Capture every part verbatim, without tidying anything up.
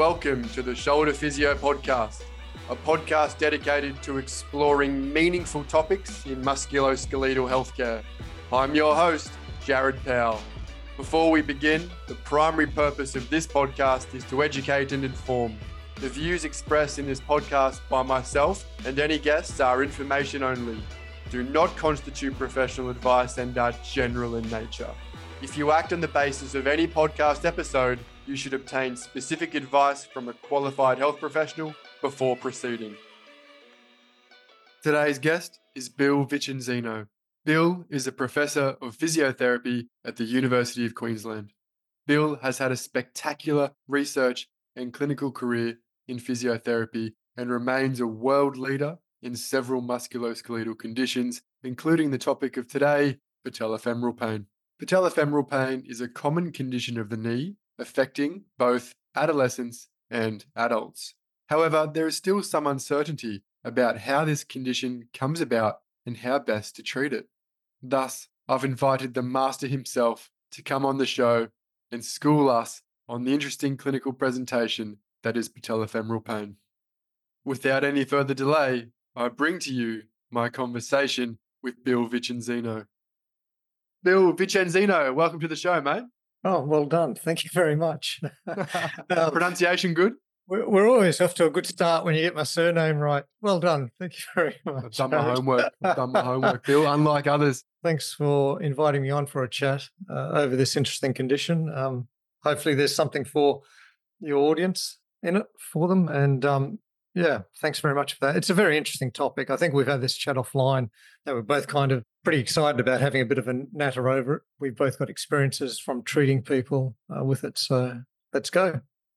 Welcome to the Shoulder Physio Podcast, a podcast dedicated to exploring meaningful topics in musculoskeletal healthcare. I'm your host, Jared Powell. Before we begin, the primary purpose of this podcast is to educate and inform. The views expressed in this podcast by myself and any guests are information only, do not constitute professional advice and are general in nature. If you act on the basis of any podcast episode, you should obtain specific advice from a qualified health professional before proceeding. Today's guest is Bill Vicenzino. Bill is a professor of physiotherapy at the University of Queensland. Bill has had a spectacular research and clinical career in physiotherapy and remains a world leader in several musculoskeletal conditions, including the topic of today, patellofemoral pain. Patellofemoral pain is a common condition of the knee affecting both adolescents and adults. However, there is still some uncertainty about how this condition comes about and how best to treat it. Thus, I've invited the master himself to come on the show and school us on the interesting clinical presentation that is patellofemoral pain. Without any further delay, I bring to you my conversation with Bill Vicenzino. Bill Vicenzino, welcome to the show, mate. Oh, well done. Thank you very much. um, Pronunciation good? We're, we're always off to a good start when you get my surname right. Well done. Thank you very much. I've done my homework. I've done my homework, Bill, unlike others. Thanks for inviting me on for a chat uh, over this interesting condition. Um, hopefully there's something for your audience in it for them. And um, yeah, thanks very much for that. It's a very interesting topic. I think we've had this chat offline that we're both kind of pretty excited about having a bit of a natter over it. We've both got experiences from treating people uh, with it. So let's go.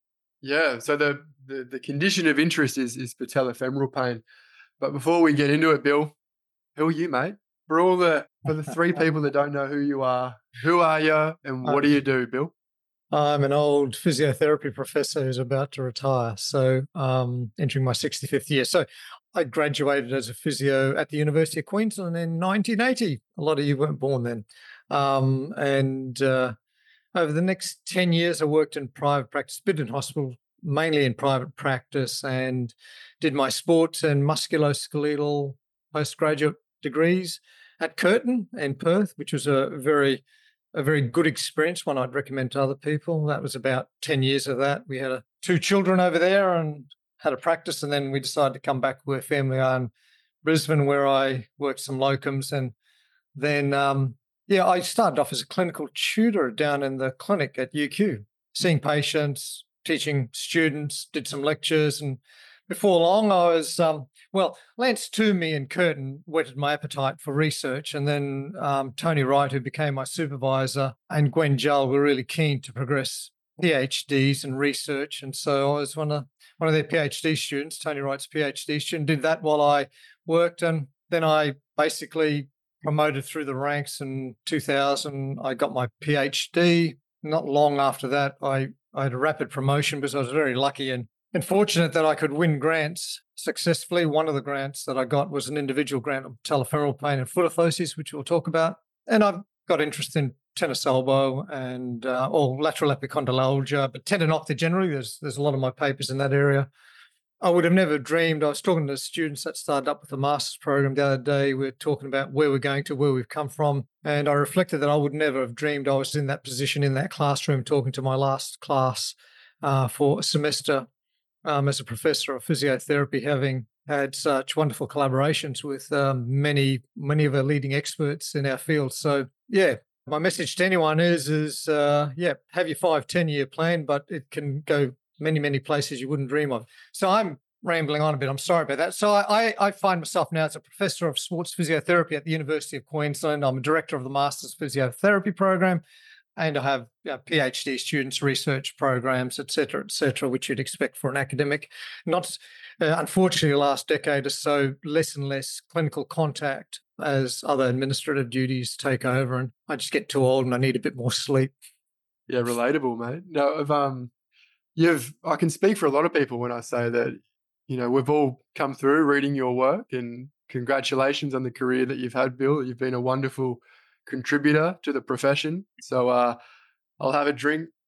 Yeah. So the, the, the condition of interest is, is patellofemoral pain. But before we get into it, Bill, who are you, mate? For all the, for the three people that don't know who you are, who are you and what do you do, Bill? I'm an old physiotherapy professor who's about to retire. So um, entering my sixty-fifth year. So I graduated as a physio at the University of Queensland in nineteen eighty. A lot of you weren't born then. Um, and uh, over the next ten years, I worked in private practice, bit in hospital, mainly in private practice, and did my sports and musculoskeletal postgraduate degrees at Curtin in Perth, which was a very a very good experience, one I'd recommend to other people. That was about ten years of that. We had a, two children over there and had a practice, and then we decided to come back where family are in Brisbane, where I worked some locums. And then, um, yeah, I started off as a clinical tutor down in the clinic at U Q, seeing patients, teaching students, did some lectures. And before long, I was, um, well, Lance Toomey and Curtin whetted my appetite for research. And then um, Tony Wright, who became my supervisor, and Gwen Jull were really keen to progress PhDs and research. And so I was one of, one of their PhD students, Tony Wright's PhD student, did that while I worked. And then I basically promoted through the ranks in two thousand. I got my PhD. Not long after that, I, I had a rapid promotion because I was very lucky and And fortunate that I could win grants successfully. One of the grants that I got was an individual grant of patellofemoral pain and foot orthosis, which we'll talk about. And I've got interest in tennis elbow and uh, or lateral epicondylalgia, but tendinopathy generally. There's there's a lot of my papers in that area. I would have never dreamed. I was talking to students that started up with the master's program the other day. We were talking about where we're going to, where we've come from. And I reflected that I would never have dreamed I was in that position in that classroom talking to my last class uh, for a semester. Um, as a professor of physiotherapy, having had such wonderful collaborations with um, many, many of our leading experts in our field. So, yeah, my message to anyone is, is uh, yeah, have your five, ten-year plan, but it can go many, many places you wouldn't dream of. So I'm rambling on a bit. I'm sorry about that. So I, I find myself now as a professor of sports physiotherapy at the University of Queensland. I'm a director of the Master's Physiotherapy program. And I have you know, PhD students, research programs, et cetera, et cetera, which you'd expect for an academic. Not, uh, unfortunately, the last decade or so, less and less clinical contact as other administrative duties take over. And I just get too old and I need a bit more sleep. Yeah, relatable, mate. No, I've, um, you've, I can speak for a lot of people when I say that, you know, we've all come through reading your work, and congratulations on the career that you've had, Bill. You've been a wonderful contributor to the profession. So uh, I'll have a drink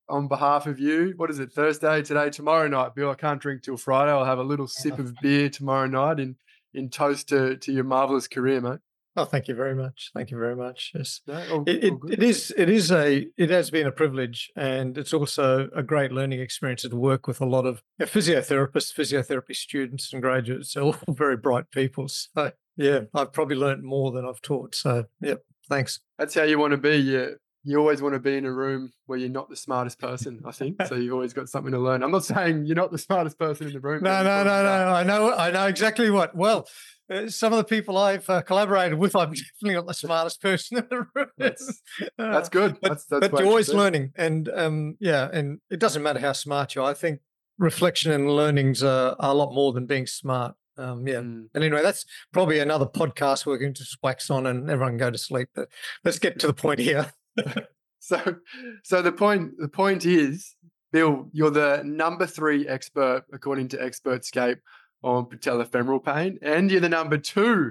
on behalf of you. What is it, Thursday today? Tomorrow night, Bill, I can't drink till Friday. I'll have a little sip of beer tomorrow night in, in toast to, to your marvellous career, mate. Oh, thank you very much. Thank you very much. Yes, No, all, it, all it good. it is it is a it has been a privilege, and it's also a great learning experience to work with a lot of yeah, physiotherapists, physiotherapy students, and graduates. All very bright people. So yeah, I've probably learned more than I've taught. So yep, thanks. That's how you want to be. You, you always want to be in a room where you're not the smartest person, I think. So you've always got something to learn. I'm not saying you're not the smartest person in the room. but No, you're no, probably no, not. no. I know, I know exactly what. Well, uh, some of the people I've uh, collaborated with, I'm definitely not the smartest person in the room. That's Uh, that's good. but That's that's but where you're it should always be. learning, and um, yeah, and it doesn't matter how smart you are. I think reflection and learnings are, are a lot more than being smart. Um, yeah. Mm. And anyway, that's probably another podcast we're going to just wax on, and everyone can go to sleep. But let's get to the point here. So, so the point the point is, Bill, you're the number three expert according to ExpertScape on patellofemoral pain, and you're the number two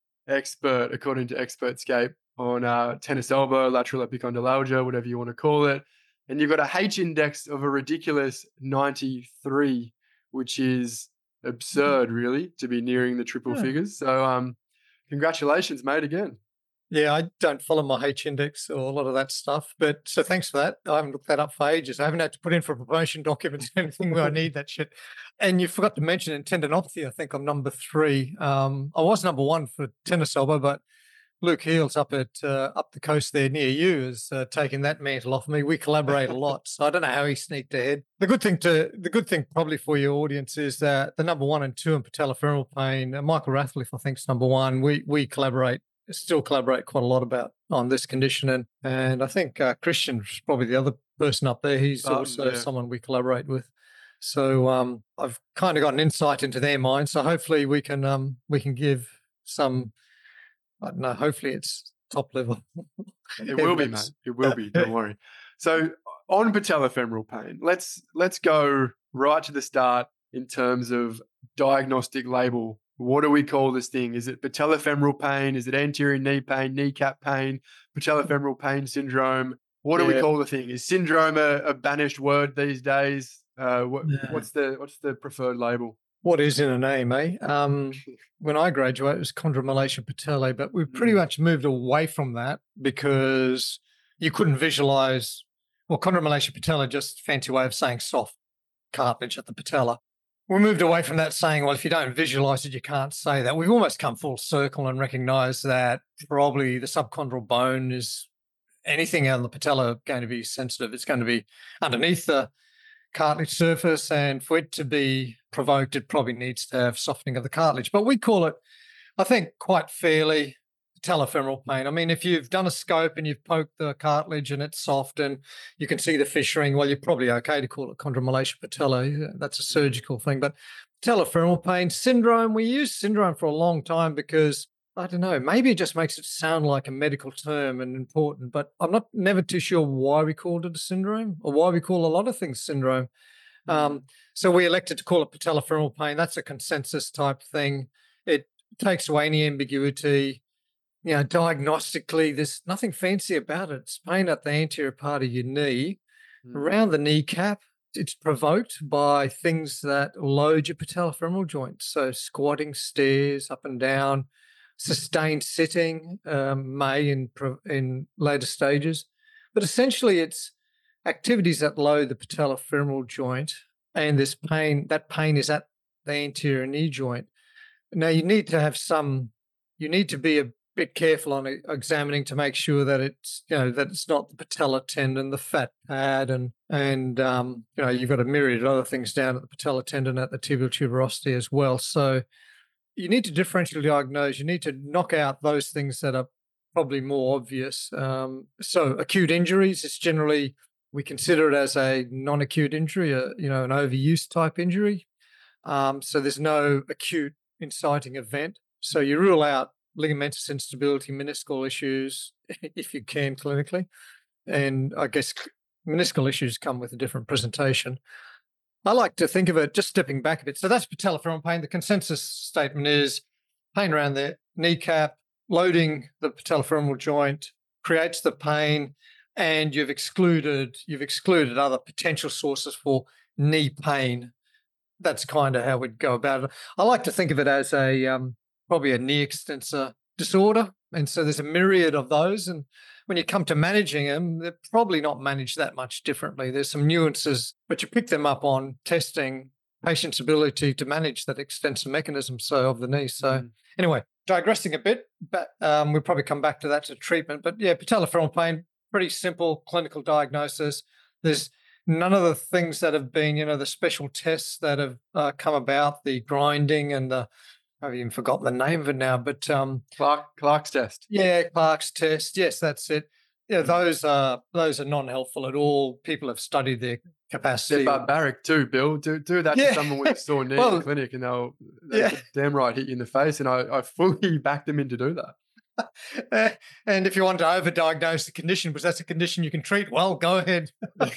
expert according to ExpertScape on uh, tennis elbow, lateral epicondylalgia, whatever you want to call it. And you've got a H index of a ridiculous ninety-three, which is absurd, really, to be nearing the triple Yeah. figures. So, um, congratulations, mate, again. Yeah, I don't follow my H index or a lot of that stuff. But so thanks for that. I haven't looked that up for ages. I haven't had to put in for promotion documents or anything where I need that shit. And you forgot to mention in tendinopathy, I think I'm number three. Um, I was number one for tennis elbow, but Luke Heels up at uh, up the coast there near you is uh, taking that mantle off me. We collaborate a lot, so I don't know how he sneaked ahead. The good thing to the good thing probably for your audience is that the number one and two in patellofemoral pain, uh, Michael Rathliff, I think, is number one. We we collaborate, still collaborate quite a lot about on this condition, and and I think uh, Christian is probably the other person up there. He's Um, also yeah. someone we collaborate with. So um, I've kind of got an insight into their minds. So hopefully we can um, we can give some. I don't know. Hopefully, it's top level. It will be, mate. It will be. Don't worry. So, on patellofemoral pain, let's let's go right to the start in terms of diagnostic label. What do we call this thing? Is it patellofemoral pain? Is it anterior knee pain, kneecap pain, patellofemoral pain syndrome? What do we Yeah. call the thing? Is syndrome a, a banished word these days? Uh, what, Yeah. what's the what's the preferred label? What is in a name, eh? Um, when I graduated, it was chondromalacia patellae, but we've pretty Mm. much moved away from that because you couldn't visualize. Well, chondromalacia patella, just a fancy way of saying soft cartilage at the patella. We moved away from that saying, well, if you don't visualize it, you can't say that. We've almost come full circle and recognize that probably the subchondral bone is anything on the patella going to be sensitive. It's going to be underneath the cartilage surface, and for it to be provoked, it probably needs to have softening of the cartilage. But we call it, I think, quite fairly patellofemoral pain. I mean, if you've done a scope and you've poked the cartilage and it's soft and you can see the fissuring, well, you're probably okay to call it chondromalacia patellae. That's a surgical thing. But patellofemoral pain syndrome, we used syndrome for a long time because I don't know, maybe it just makes it sound like a medical term and important, but I'm not never too sure why we called it a syndrome or why we call a lot of things syndrome. Um, so we elected to call it patellofemoral pain. That's a consensus type thing. It takes away any ambiguity. You know, diagnostically, there's nothing fancy about it. It's pain at the anterior part of your knee, Mm. around the kneecap. It's provoked by things that load your patellofemoral joint. So squatting, stairs, up and down, sustained sitting um, may in pro- in later stages, but essentially it's activities that load the patellofemoral joint, and this pain. That pain is at the anterior knee joint. Now you need to have some. You need to be a bit careful on e- examining to make sure that it's you know that it's not the patella tendon, the fat pad, and and um, you know you've got a myriad of other things down at the patella tendon at the tibial tuberosity as well. So you need to differentially diagnose. You need to knock out those things that are probably more obvious. Um, so acute injuries is generally we consider it as a non-acute injury, a, you know, an overuse type injury. Um, so there's no acute inciting event. So you rule out ligamentous instability, meniscal issues if you can clinically, and I guess meniscal issues come with a different presentation. I like to think of it, just stepping back a bit. So that's patellofemoral pain. The consensus statement is pain around the kneecap, loading the patellofemoral joint, creates the pain. and you've excluded you've excluded other potential sources for knee pain. That's kind of how we'd go about it. I like to think of it as a um, probably a knee extensor disorder, and so there's a myriad of those. And when you come to managing them, they're probably not managed that much differently. There's some nuances, but you pick them up on testing patient's ability to manage that extensor mechanism so of the knee. So Mm. anyway, digressing a bit, but um, we'll probably come back to that to treatment. But yeah, patellofemoral pain, pretty simple clinical diagnosis. There's none of the things that have been, you know, the special tests that have uh, come about, the grinding and the, I've even forgotten the name of it now, but um, Clark Clark's test. yeah, Clark's test. Yes, that's it. Yeah, Mm. those are those are non-helpful at all. People have studied their They're capacity. barbaric too, Bill. Do do that Yeah. to someone with a sore knee in Well, the clinic, and they'll they yeah. could damn right hit you in the face. And I, I fully back them in to do that. Uh, and if you want to overdiagnose the condition, because that's a condition you can treat, well, go ahead.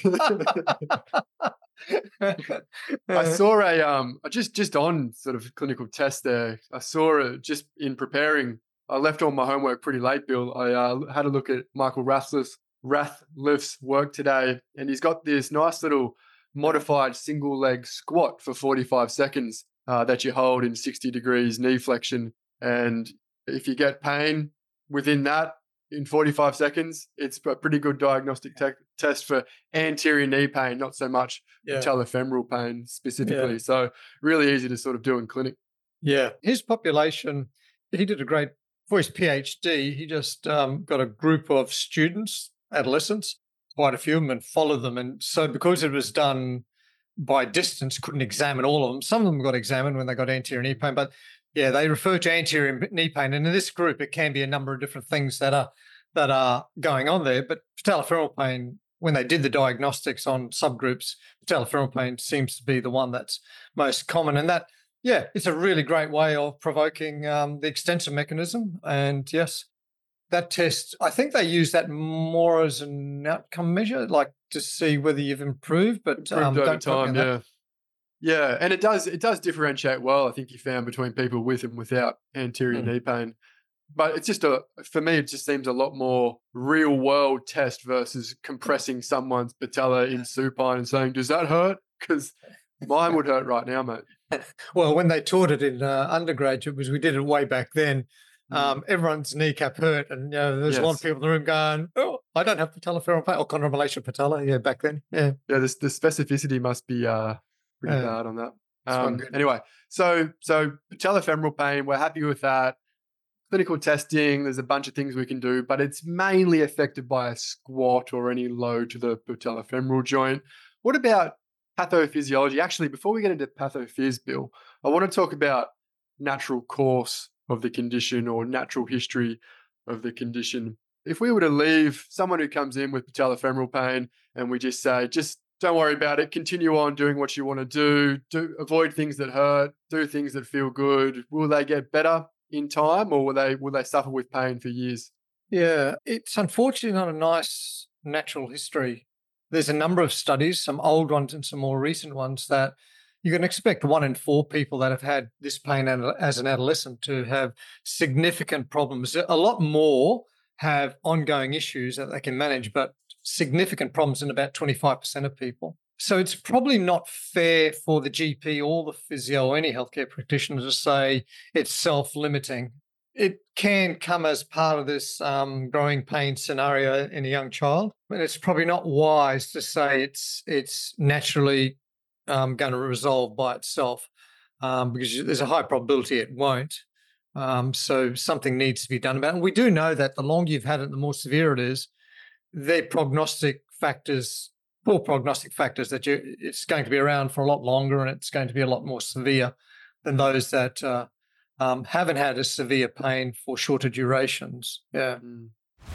I Uh, saw a um just just on sort of clinical test there. I saw it just in preparing. I left all my homework pretty late, Bill. I uh, had a look at Michael Rathliff's Rathliff's work today, and he's got this nice little modified single leg squat for forty-five seconds uh, that you hold in sixty degrees knee flexion. And if you get pain within that in forty-five seconds, it's a pretty good diagnostic te- test for anterior knee pain, not so much yeah, patellofemoral pain specifically. yeah, So really easy to sort of do in clinic. yeah. His population, he did a great, for his PhD, he just um, got a group of students, adolescents, quite a few of them, and followed them. And so because it was done by distance, couldn't examine all of them. Some of them got examined when they got anterior knee pain, but yeah, they refer to anterior knee pain. And in this group, it can be a number of different things that are that are going on there. But patellofemoral pain, when they did the diagnostics on subgroups, patellofemoral pain seems to be the one that's most common. And that, yeah, it's a really great way of provoking um, the extensor mechanism. And yes, that test, I think they use that more as an outcome measure, like to see whether you've improved, but Improved um, over don't quote me time, on that. yeah. Yeah, and it does it does differentiate well, I think you found, between people with and without anterior Mm. knee pain. But it's just a for me, it just seems a lot more real world test versus compressing someone's patella in supine and saying, "Does that hurt?" Because mine would hurt right now, mate. Well, when they taught it in uh, undergraduate, because we did it way back then, Mm. um, everyone's kneecap hurt, and you know, there's a lot of Yes. people in the room going, "Oh, I don't have patellofemoral pain or chondromalacia patella." Yeah, back then, yeah, Yeah, the, the specificity must be uh, pretty uh, bad on that. it's one Um, good. anyway, so so patellofemoral pain, we're happy with that. Clinical testing, there's a bunch of things we can do, but it's mainly affected by a squat or any load to the patellofemoral joint. What about pathophysiology? Actually, before we get into pathophys, Bill, I want to talk about natural course of the condition or natural history of the condition. If we were to leave someone who comes in with patellofemoral pain and we just say, just don't worry about it, continue on doing what you want to do, do avoid things that hurt, do things that feel good, will they get better in time, or will they will they suffer with pain for years? Yeah, it's unfortunately not a nice natural history. There's a number of studies, some old ones and some more recent ones, that you can expect one in four people that have had this pain an- as an adolescent to have significant problems. A lot more have ongoing issues that they can manage, but significant problems in about twenty-five percent of people. So it's probably not fair for the G P or the physio or any healthcare practitioner to say it's self-limiting. It can come as part of this um, growing pain scenario in a young child, but it's probably not wise to say it's it's naturally um, going to resolve by itself, um, because there's a high probability it won't. Um, so something needs to be done about it. And we do know that the longer you've had it, the more severe it is. Their prognostic factors, poor prognostic factors, that you it's going to be around for a lot longer and it's going to be a lot more severe than those that uh, um, haven't had a severe pain for shorter durations. Yeah. Mm.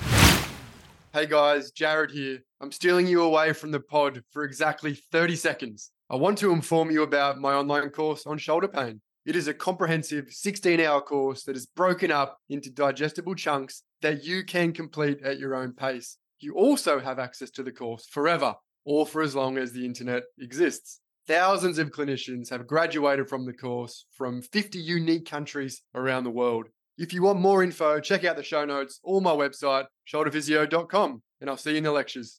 Hey guys, Jared here. I'm stealing you away from the pod for exactly thirty seconds. I want to inform you about my online course on shoulder pain. It is a comprehensive sixteen hour course that is broken up into digestible chunks that you can complete at your own pace. You also have access to the course forever, or for as long as the internet exists. Thousands of clinicians have graduated from the course from fifty unique countries around the world. If you want more info, check out the show notes or my website, shoulder physio dot com. and I'll see you in the lectures.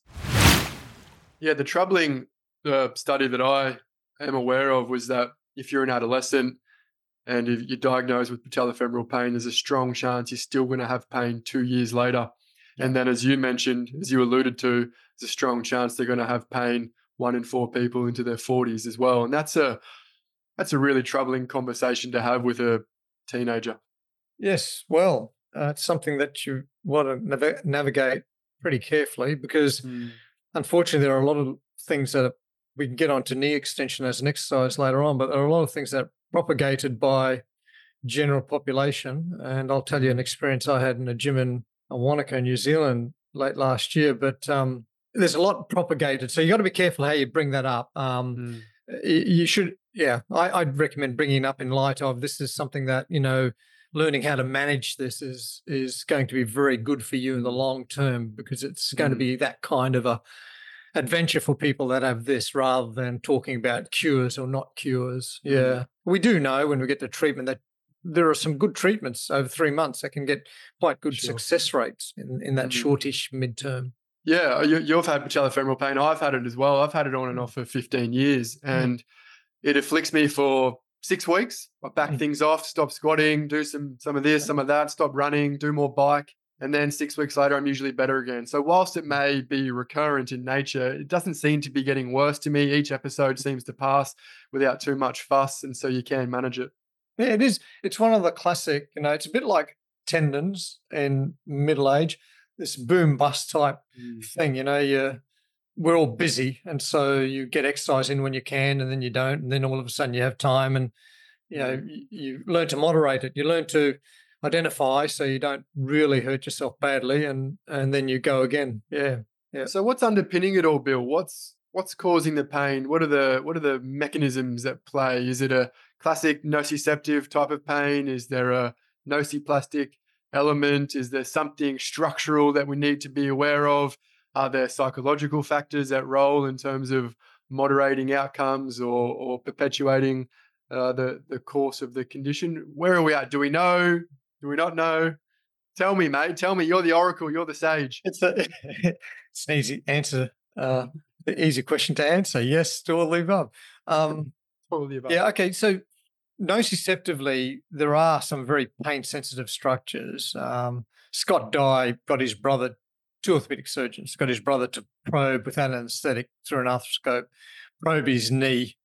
Yeah, the troubling uh, study that I am aware of was that if you're an adolescent and if you're diagnosed with patellofemoral pain, there's a strong chance you're still going to have pain two years later. Yeah. And then, as you mentioned, as you alluded to, there's a strong chance they're going to have pain one in four people into their forties as well. And that's a that's a really troubling conversation to have with a teenager. Yes, well, uh, it's something that you want to nav- navigate pretty carefully because, Mm, unfortunately, there are a lot of things that are, we can get onto knee extension as an exercise later on, but there are a lot of things that are propagated by general population. And I'll tell you an mm, experience I had in a gym in Wanaka, New Zealand, late last year. But um, there's a lot propagated, so you got to be careful how you bring that up. Um, mm, y- you should, yeah, I, I'd recommend bringing it up in light of this is something that you know. Learning how to manage this is is going to be very good for you in the mm, long term because it's going to mm. be that kind of a adventure for people that have this rather than talking about cures or not cures. Mm, Yeah. We do know when we get to treatment that there are some good treatments over three months that can get quite good sure. success rates in, in that Mm. shortish midterm. Yeah, you, you've had patellofemoral pain. I've had it as well. I've had it on and Mm, off for fifteen years, mm, and it afflicts me for six weeks. I back mm. things off, stop squatting, do some some of this, some of that, stop running, do more bike, and then six weeks later, I'm usually better again. So whilst it may be recurrent in nature, it doesn't seem to be getting worse to me. Each episode seems to pass without too much fuss, and so you can manage it. Yeah, it is. It's one of the classic, you know, it's a bit like tendons in middle age, this boom bust type Mm, thing, you know, you we're all busy and so you get exercise in when you can and then you don't and then all of a sudden you have time and you know mm. you, you learn to moderate it. You learn to identify so you don't really hurt yourself badly and and then you go again. Yeah. Yeah. So what's underpinning it all, Bill? What's what's causing the pain? What are the what are the mechanisms at play? Is it a classic nociceptive type of pain? Is there a nociplastic element? Is there something structural that we need to be aware of? Are there psychological factors at role in terms of moderating outcomes or or perpetuating uh, the the course of the condition? Where are we at? Do we know? Do we not know? Tell me, mate. Tell me. You're the oracle. You're the sage. It's a it's an easy answer, uh easy question to answer. Yes to all the above. Um All of the above. yeah, okay. So nociceptively, there are some very pain sensitive structures. Um, Scott Dye got his brother, two orthopedic surgeons, got his brother to probe without anesthetic through an arthroscope, probe his knee.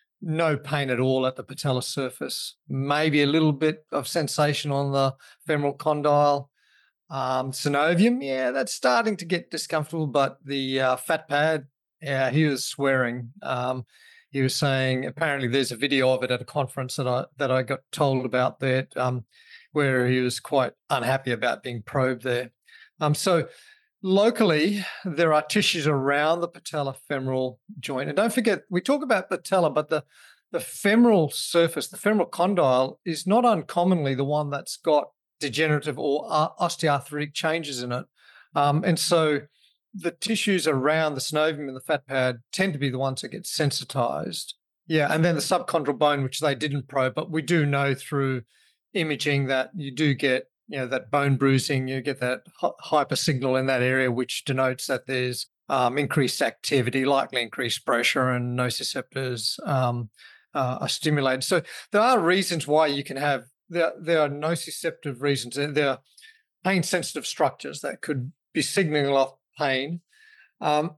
No pain at all at the patellar surface. Maybe a little bit of sensation on the femoral condyle. Um, synovium, yeah, that's starting to get discomfortable, but the uh, fat pad, yeah, he was swearing. Um, he was saying apparently there's a video of it at a conference that I that I got told about there, um, where he was quite unhappy about being probed there. Um, so locally, there are tissues around the patellofemoral joint, and don't forget we talk about patella, but the the femoral surface, the femoral condyle, is not uncommonly the one that's got degenerative or uh, osteoarthritic changes in it. Um, and so the tissues around the synovium and the fat pad tend to be the ones that get sensitized. Yeah, and then the subchondral bone, which they didn't probe, but we do know through imaging that you do get, you know, that bone bruising, you get that hy- hyper signal in that area, which denotes that there's um, increased activity, likely increased pressure, and nociceptors um, uh, are stimulated. So there are reasons why you can have there. There are nociceptive reasons. There there are pain sensitive structures that could be signaling off pain. Um,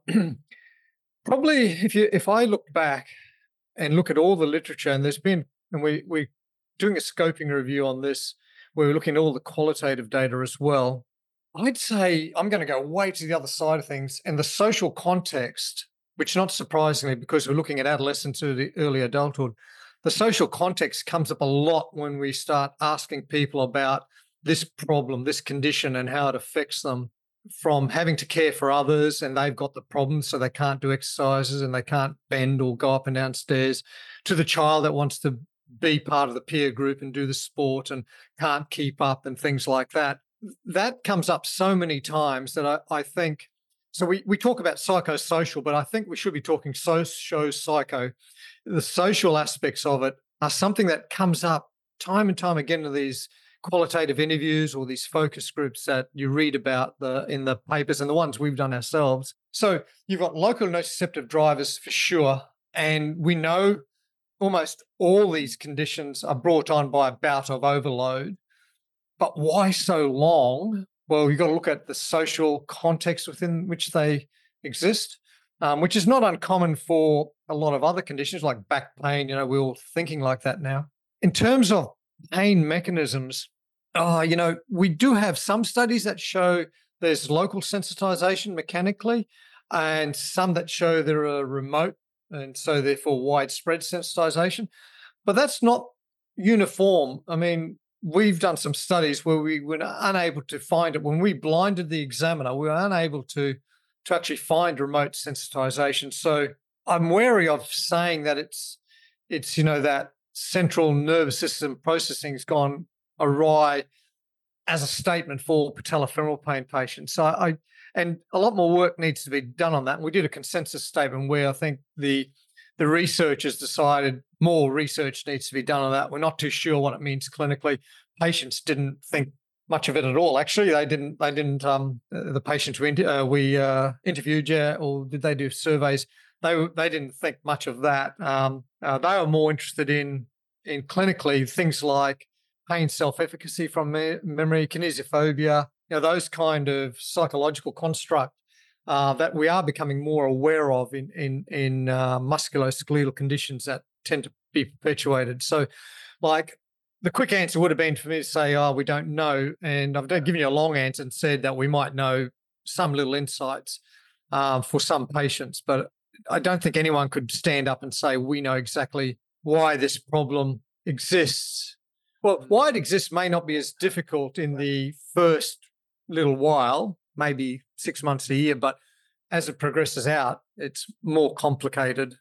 probably, if you if I look back and look at all the literature, and there's been, and we we're doing a scoping review on this, where we're looking at all the qualitative data as well. I'd say I'm going to go way to the other side of things, and the social context, which not surprisingly, because we're looking at adolescence to the early adulthood, the social context comes up a lot when we start asking people about this problem, this condition, and how it affects them. From having to care for others, and they've got the problem, so they can't do exercises and they can't bend or go up and down stairs, to the child that wants to be part of the peer group and do the sport and can't keep up and things like that. That comes up so many times that I, I think so. We, we talk about psychosocial, but I think we should be talking socio-psycho. The social aspects of it are something that comes up time and time again in these qualitative interviews or these focus groups that you read about the in the papers and the ones we've done ourselves. So you've got local nociceptive drivers for sure, and we know almost all these conditions are brought on by a bout of overload. But why so long? Well, you've got to look at the social context within which they exist, um, which is not uncommon for a lot of other conditions like back pain. You know, we're all thinking like that now. In terms of pain mechanisms, uh, you know, we do have some studies that show there's local sensitization mechanically, and some that show there are remote and so therefore widespread sensitization. But that's not uniform. I mean, we've done some studies where we were unable to find it. When we blinded the examiner, we were unable to, to actually find remote sensitization. So I'm wary of saying that it's, it's you know, that central nervous system processing has gone awry as a statement for patellofemoral pain patients. So I, and a lot more work needs to be done on that. And we did a consensus statement where I think the the researchers decided more research needs to be done on that. We're not too sure what it means clinically. Patients didn't think much of it at all. Actually, they didn't. They didn't. Um, the patients we inter- uh, we uh, interviewed, yeah, or did they do surveys? They they didn't think much of that. Um, uh, they were more interested in in clinically things like pain self-efficacy from me- memory, kinesiophobia, you know, those kind of psychological construct uh, that we are becoming more aware of in in in uh, musculoskeletal conditions that tend to be perpetuated. So, like the quick answer would have been for me to say, "Oh, we don't know," and I've given you a long answer and said that we might know some little insights uh, for some patients, but I don't think anyone could stand up and say we know exactly why this problem exists. Well, why it exists may not be as difficult in the first little while, maybe six months a year, but as it progresses out, it's more complicated.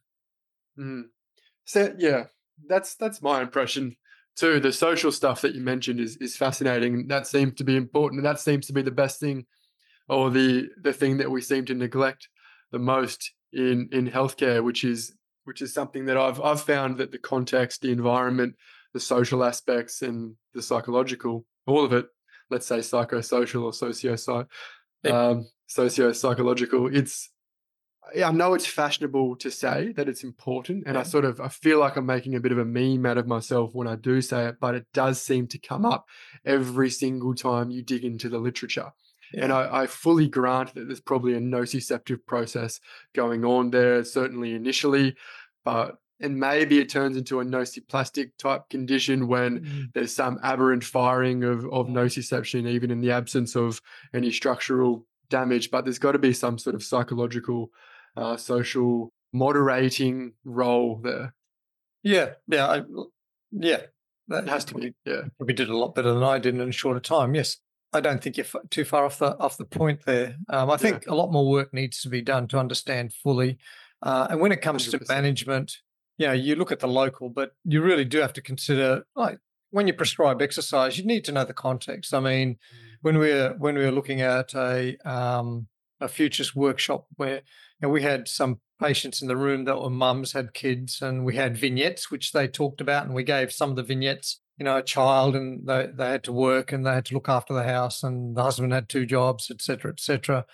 Mm. So yeah, that's that's my impression too. The social stuff that you mentioned is is fascinating. That seems to be important, and that seems to be the best thing, or the the thing that we seem to neglect the most in in healthcare, which is which is something that I've I've found that the context, the environment, the social aspects, and the psychological, all of it. Let's say psychosocial or socio Yep. um, socio psychological. It's yeah, I know it's fashionable to say that it's important, and I Yeah. sort of I feel like I'm making a bit of a meme out of myself when I do say it, but it does seem to come up every single time you dig into the literature. And Yeah. I, I fully grant that there's probably a nociceptive process going on there, certainly initially, but and maybe it turns into a nociplastic type condition when Mm. there's some aberrant firing of, of nociception, even in the absence of any structural damage. But there's got to be some sort of psychological uh, social moderating role there. Yeah. Yeah. I, yeah. It That, has you to be, probably, yeah. you probably did a lot better than I did in a shorter time. Yes. I don't think you're f- too far off the off the point there. Um, I Yeah, think a lot more work needs to be done to understand fully. Uh, and when it comes to one hundred percent. management, you know, you look at the local, but you really do have to consider, like, when you prescribe exercise, you need to know the context. I mean, when we're when we were looking at a um, a futures workshop where you know, we had some patients in the room that were mums, had kids, and we had vignettes which they talked about, and we gave some of the vignettes, you know, a child, and they, they had to work and they had to look after the house, and the husband had two jobs, et cetera, et cetera.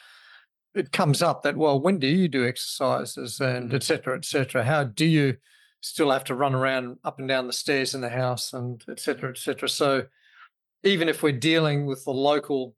It comes up that, well, when do you do exercises, and et Mm, cetera, et cetera? How do you still have to run around up and down the stairs in the house, and et cetera, et cetera? So even if we're dealing with the local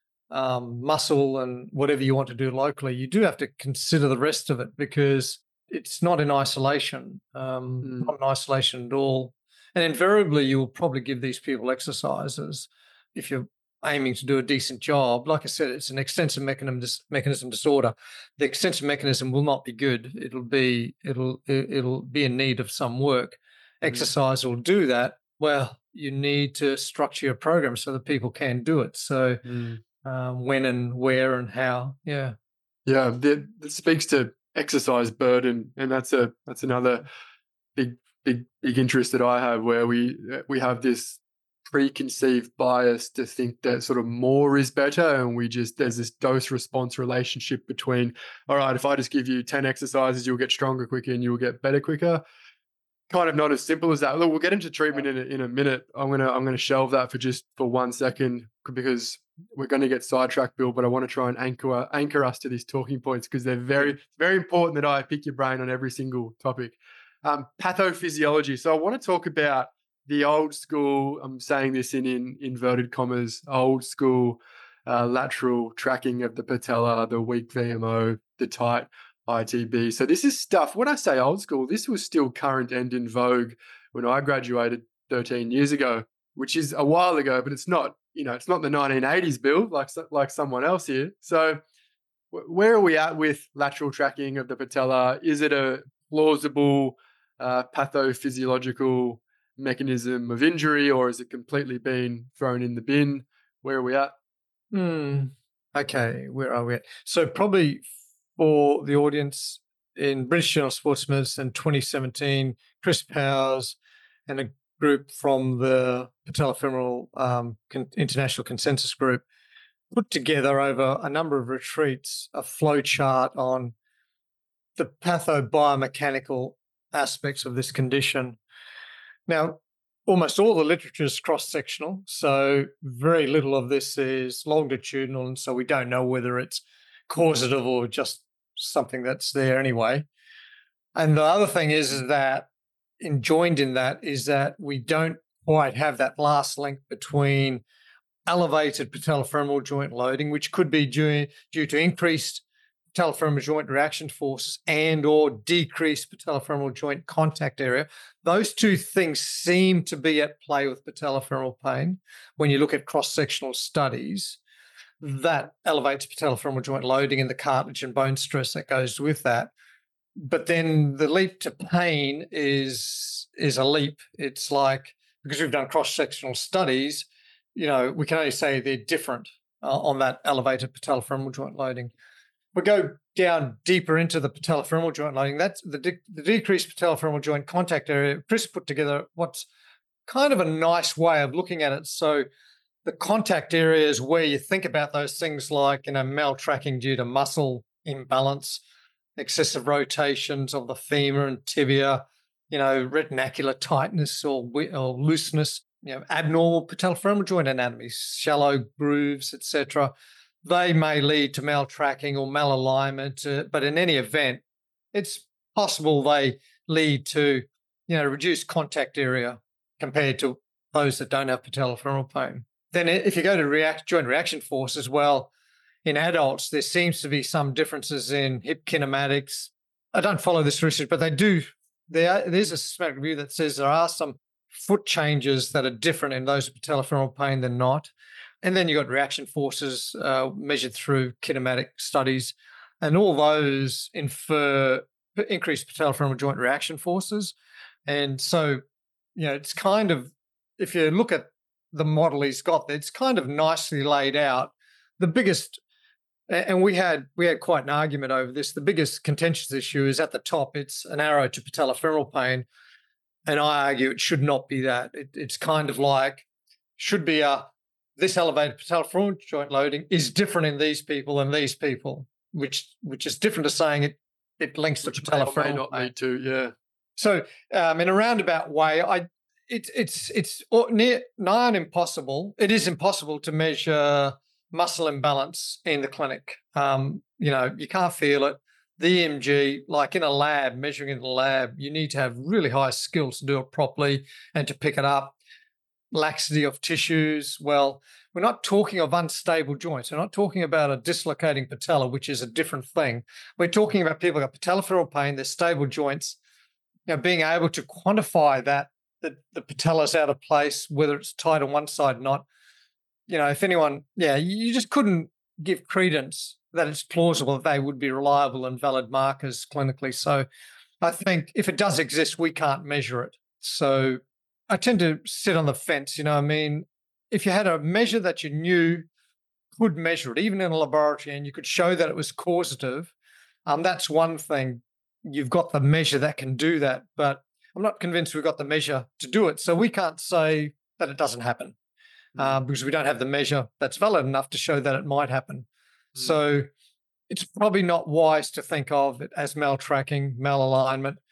um, muscle and whatever you want to do locally, you do have to consider the rest of it because it's not in isolation, um, mm, not in isolation at all. And invariably, you will probably give these people exercises if you're aiming to do a decent job. Like I said, it's an extensive mechanism dis- mechanism disorder. The extensive mechanism will not be good. It'll be it'll it- it'll be in need of some work. mm, Exercise will do that. Well, you need to structure your program so that people can do it. So mm. um, when and where and how. Yeah. Yeah, that, that speaks to exercise burden, and that's a that's another big big big interest that I have, where we uh, we have this preconceived bias to think that sort of more is better, and we just there's this dose response relationship between, all right, if I just give you ten exercises, you'll get stronger quicker and you'll get better quicker. kind of not as simple as that. Look, we'll get into treatment in a, in a minute. I'm gonna I'm gonna shelve that for just for one second because we're going to get sidetracked, Bill. But I want to try and anchor anchor us to these talking points because they're very very important that I pick your brain on every single topic. Um, pathophysiology. So I want to talk about the old school. I'm saying this in, in inverted commas. Old school uh, lateral tracking of the patella, the weak V M O, the tight I T B. So this is stuff, when I say old school, this was still current and in vogue when I graduated thirteen years ago, which is a while ago, but it's not, you know, it's not the nineteen eighties, Bill, like, like someone else here. So where are we at with lateral tracking of the patella? Is it a plausible uh, pathophysiological mechanism of injury, or has it completely been thrown in the bin? Where are we at? Hmm. Okay, where are we at? So probably for the audience, in British Journal of Sports Medicine twenty seventeen, Chris Powers and a group from the Patellofemoral um, Con- International Consensus Group put together over a number of retreats a flow chart on the pathobiomechanical aspects of this condition. Now, almost all the literature is cross-sectional, so very little of this is longitudinal, and so we don't know whether it's causative or just something that's there anyway. And the other thing is, is that enjoined in that is that we don't quite have that last link between elevated patellofemoral joint loading, which could be due, due to increased patellofemoral joint reaction forces and or decreased patellofemoral joint contact area. Those two things seem to be at play with patellofemoral pain. When you look at cross-sectional studies, that elevates patellofemoral joint loading and the cartilage and bone stress that goes with that. But then the leap to pain is, is a leap. It's like, because we've done cross-sectional studies, you know, we can only say they're different uh, on that elevated patellofemoral joint loading. We go down deeper into the patellofemoral joint loading. That's the, de- the decreased patellofemoral joint contact area. Chris put together what's kind of a nice way of looking at it. So the contact area is where you think about those things like, you know, maltracking due to muscle imbalance, excessive rotations of the femur and tibia, you know, retinacular tightness or, or looseness, you know, abnormal patellofemoral joint anatomy, shallow grooves, et cetera. They may lead to maltracking or malalignment, uh, but in any event, it's possible they lead to, you know, reduced contact area compared to those that don't have patellofemoral pain. Then if you go to react, joint reaction forces, well, in adults, there seems to be some differences in hip kinematics. I don't follow this research, but they do. There, there's a systematic review that says there are some foot changes that are different in those with patellofemoral pain than not. And then you've got reaction forces uh, measured through kinematic studies, and all those infer increased patellofemoral joint reaction forces. And so, you know, it's kind of, if you look at the model he's got, it's kind of nicely laid out. The biggest, and we had we had quite an argument over this, the biggest contentious issue is at the top. It's an arrow to patellofemoral pain. And I argue it should not be that. It, it's kind of like, should be a, this elevated patellofemoral joint loading is different in these people than these people, which which is different to saying it it links to patellofemoral may not pain. need to, yeah. So um, in a roundabout way, I it, it's it's near nigh on impossible. It is impossible to measure muscle imbalance in the clinic. Um, you know, you can't feel it. The E M G, like in a lab, measuring in the lab, you need to have really high skills to do it properly and to pick it up. Laxity of tissues. Well, we're not talking of unstable joints. We're not talking about a dislocating patella, which is a different thing. We're talking about people who have patellofemoral pain, they're stable joints. You know, being able to quantify that, that the patella's out of place, whether it's tight on one side or not. You know, if anyone, yeah, you just couldn't give credence that it's plausible that they would be reliable and valid markers clinically. So I think if it does exist, we can't measure it. So I tend to sit on the fence, you know what I mean? If you had a measure that you knew could measure it, even in a laboratory, and you could show that it was causative, um, that's one thing. You've got the measure that can do that, but I'm not convinced we've got the measure to do it. So we can't say that it doesn't happen Mm. uh, because we don't have the measure that's valid enough to show that it might happen. Mm. So it's probably not wise to think of it as maltracking, malalignment.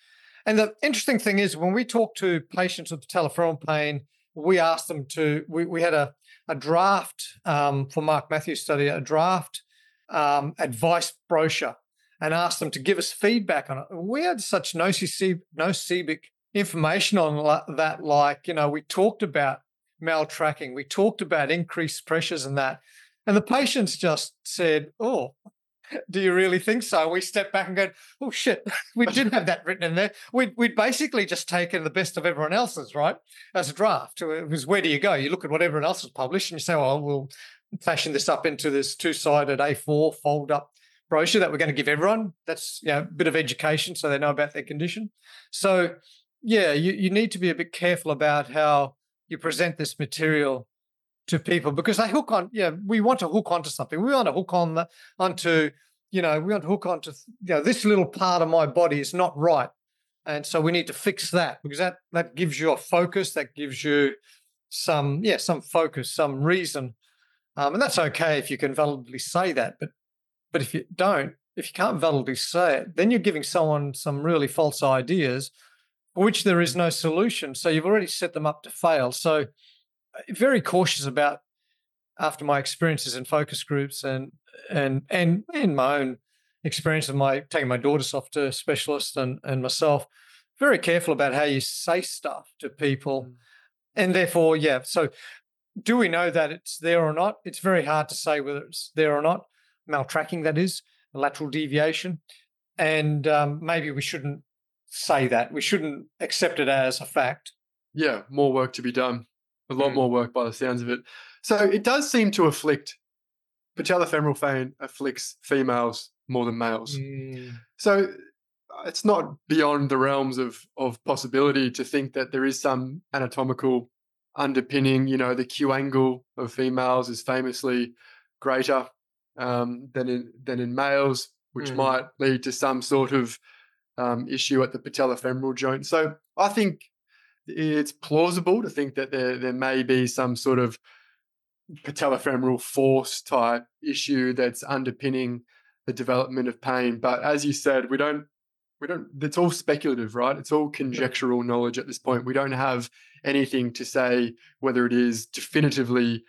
And the interesting thing is when we talk to patients with patellofemoral pain, we ask them to, we, we had a, a draft um, for Mark Matthews' study, a draft um, advice brochure and asked them to give us feedback on it. We had such nociceptive information on that, like, you know, we talked about maltracking, we talked about increased pressures and that. And the patients just said, oh, do you really think so? We stepped back and go, oh, shit, we did have that written in there. We'd, we'd basically just taken the best of everyone else's, right, as a draft. It was, where do you go? You look at what everyone else has published and you say, oh, we'll fashion this up into this two-sided A four fold-up brochure that we're going to give everyone. That's, you know, a bit of education so they know about their condition. So, yeah, you, you need to be a bit careful about how you present this material to people because they hook on. Yeah, we want to hook onto something. We want to hook on the, onto, you know, we want to hook onto, you know, this little part of my body is not right, and so we need to fix that because that that gives you a focus, that gives you some, yeah, some focus, some reason, um, and that's okay if you can validly say that. But but if you don't, if you can't validly say it, then you're giving someone some really false ideas for which there is no solution. So you've already set them up to fail. So very cautious about, after my experiences in focus groups and and and and my own experience of my taking my daughters off to specialists and, and myself, very careful about how you say stuff to people. Mm. And therefore, yeah, so do we know that it's there or not? It's very hard to say whether it's there or not. Maltracking, that is, lateral deviation. And um, maybe we shouldn't say that. We shouldn't accept it as a fact. Yeah, more work to be done. A lot Mm. more work by the sounds of it. So it does seem to afflict, patellofemoral pain afflicts females more than males. Mm. So it's not beyond the realms of, of possibility to think that there is some anatomical underpinning. You know, the Q angle of females is famously greater um, than in than in males, which Mm. might lead to some sort of um, issue at the patellofemoral joint. So I think it's plausible to think that there there may be some sort of patellofemoral force type issue that's underpinning the development of pain. But as you said, we don't we don't it's all speculative, right? It's all conjectural knowledge at this point. We don't have anything to say whether it is definitively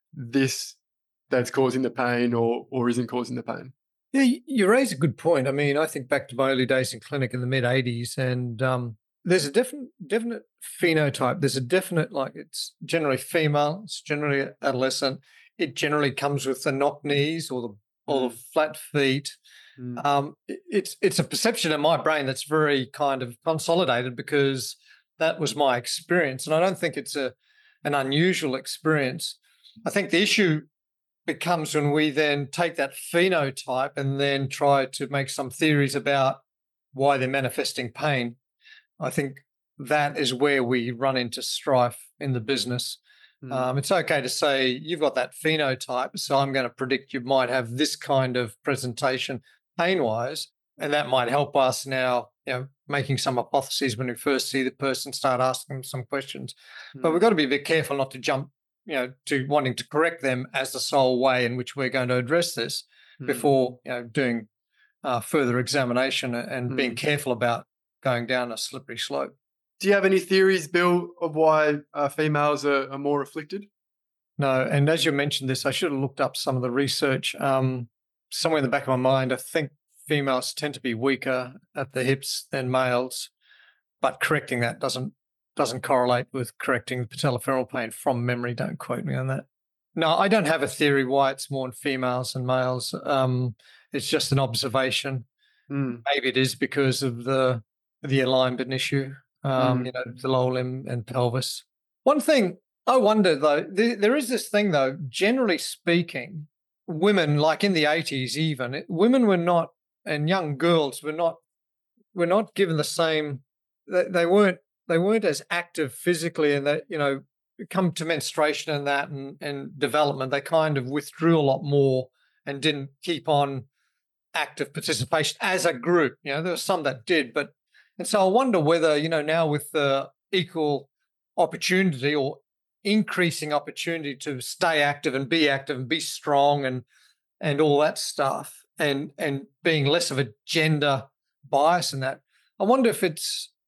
this that's causing the pain or or isn't causing the pain. Yeah, you raise a good point. I mean, I think back to my early days in clinic in the mid eighties, and um, there's a definite definite phenotype. There's a definite, like, it's generally female, it's generally adolescent. It generally comes with the knock knees or the or the flat feet. Mm. Um, it- it's it's a perception in my brain that's very kind of consolidated because that was my experience, and I don't think it's a an unusual experience. I think the issue becomes when we then take that phenotype and then try to make some theories about why they're manifesting pain. I think that is where we run into strife in the business. Mm. Um, it's okay to say you've got that phenotype, so I'm going to predict you might have this kind of presentation pain-wise, and that might help us now, you know, making some hypotheses when we first see the person, start asking them some questions. Mm. But we've got to be a bit careful not to jump, you know, to wanting to correct them as the sole way in which we're going to address this Mm. before, you know, doing uh, further examination and being Mm. careful about going down a slippery slope. Do you have any theories, Bill, of why uh, females are, are more afflicted? No, and as you mentioned this, I should have looked up some of the research. Um, somewhere in the back of my mind, I think females tend to be weaker at the hips than males, but correcting that doesn't doesn't correlate with correcting patellofemoral pain from memory. Don't quote me on that. No, I don't have a theory why it's more in females than males. Um, it's just an observation. Mm. Maybe it is because of the the alignment issue, um, Mm. you know, the lower limb and pelvis. One thing I wonder, though, there, there is this thing, though, generally speaking, women, like in the eighties even, it- women were not, and young girls were not, were not given the same, they, they weren't, they weren't as active physically, and that, you know, come to menstruation and that and, and development, they kind of withdrew a lot more and didn't keep on active participation as a group. You know, there were some that did, but, and so I wonder whether, you know, now with the equal opportunity or increasing opportunity to stay active and be active and be strong and and all that stuff, and and being less of a gender bias in that, I wonder if it's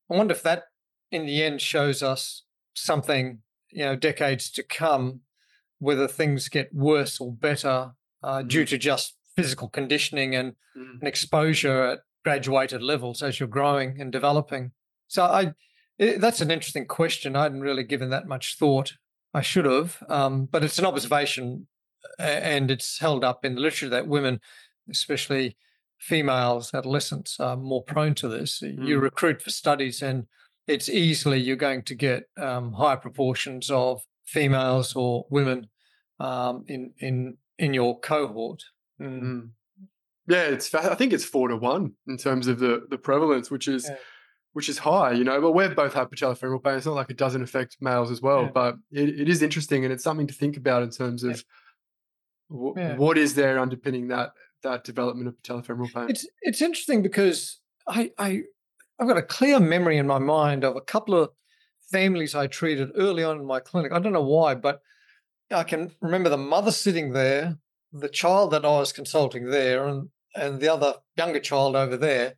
I wonder if that in the end shows us something, you know, decades to come, whether things get worse or better uh, due Mm, to just physical conditioning and mm, an exposure at graduated levels as you're growing and developing. So I, I that's an interesting question. I hadn't really given that much thought. I should have, um, but it's an observation, a- and it's held up in the literature that women, especially females, adolescents, are more prone to this. You mm. recruit for studies, and it's easily you're going to get um, higher proportions of females or women um, in in in your cohort. Mm. Mm. Yeah, it's fa- I think it's four to one in terms of the the prevalence, which is Yeah, which is high, you know. But we've both had patellofemoral pain. It's not like it doesn't affect males as well, yeah, but it, it is interesting, and it's something to think about in terms yeah, of w- yeah. what is there underpinning that that development of patellofemoral pain. It's it's interesting because I I I've got a clear memory in my mind of a couple of families I treated early on in my clinic. I don't know why, but I can remember the mother sitting there, the child that I was consulting there, and and the other younger child over there.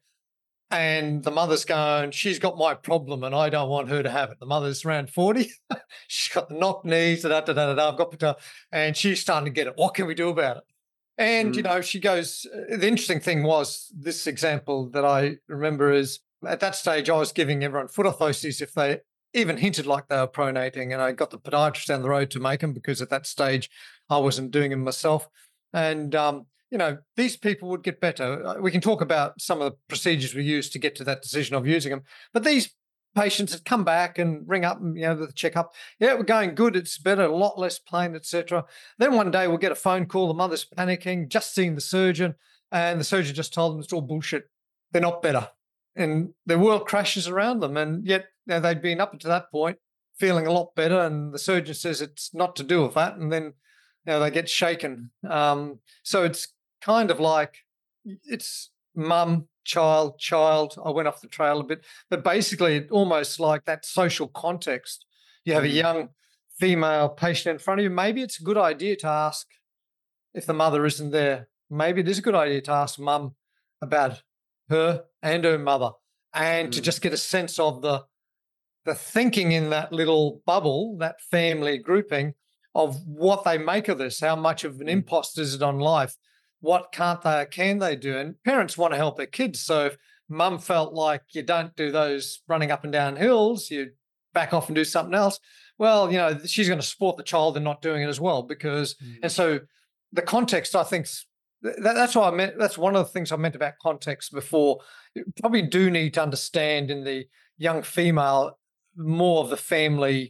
And the mother's going, she's got my problem and I don't want her to have it. The mother's around forty. She's got the knock knees, da, da, da, da, da, I've got patella, and she's starting to get it. What can we do about it? And, you Mm, know, she goes, uh, the interesting thing was this example that I remember is at that stage, I was giving everyone foot orthoses if they even hinted like they were pronating. And I got the podiatrist down the road to make them because at that stage, I wasn't doing them myself. And, um, you know, these people would get better. Uh, We can talk about some of the procedures we used to get to that decision of using them. But these patients had come back and ring up and, you know, the checkup. Yeah, we're going good. It's better, a lot less pain, et cetera. Then one day we'll get a phone call. The mother's panicking, just seeing the surgeon, and the surgeon just told them it's all bullshit. They're not better. And the world crashes around them. And yet, you know, they'd been up to that point feeling a lot better. And the surgeon says it's not to do with that. And then, you know, they get shaken. Um, so it's kind of like it's mum, child, child. I went off the trail a bit, but basically, it almost like that social context. You have a mm, young female patient in front of you. Maybe it's a good idea to ask if the mother isn't there. Maybe it is a good idea to ask mum about her and her mother, and to mm, just get a sense of the the thinking in that little bubble, that family grouping, of what they make of this, how much of an mm, impost is it on life, what can't they, can they do? And parents want to help their kids. So if mum felt like you don't do those running up and down hills, you back off and do something else, well, you know, she's going to support the child in not doing it as well. Because, and mm, so the context, I think, that, that's what I meant. That's one of the things I meant about context before. You probably do need to understand in the young female more of the family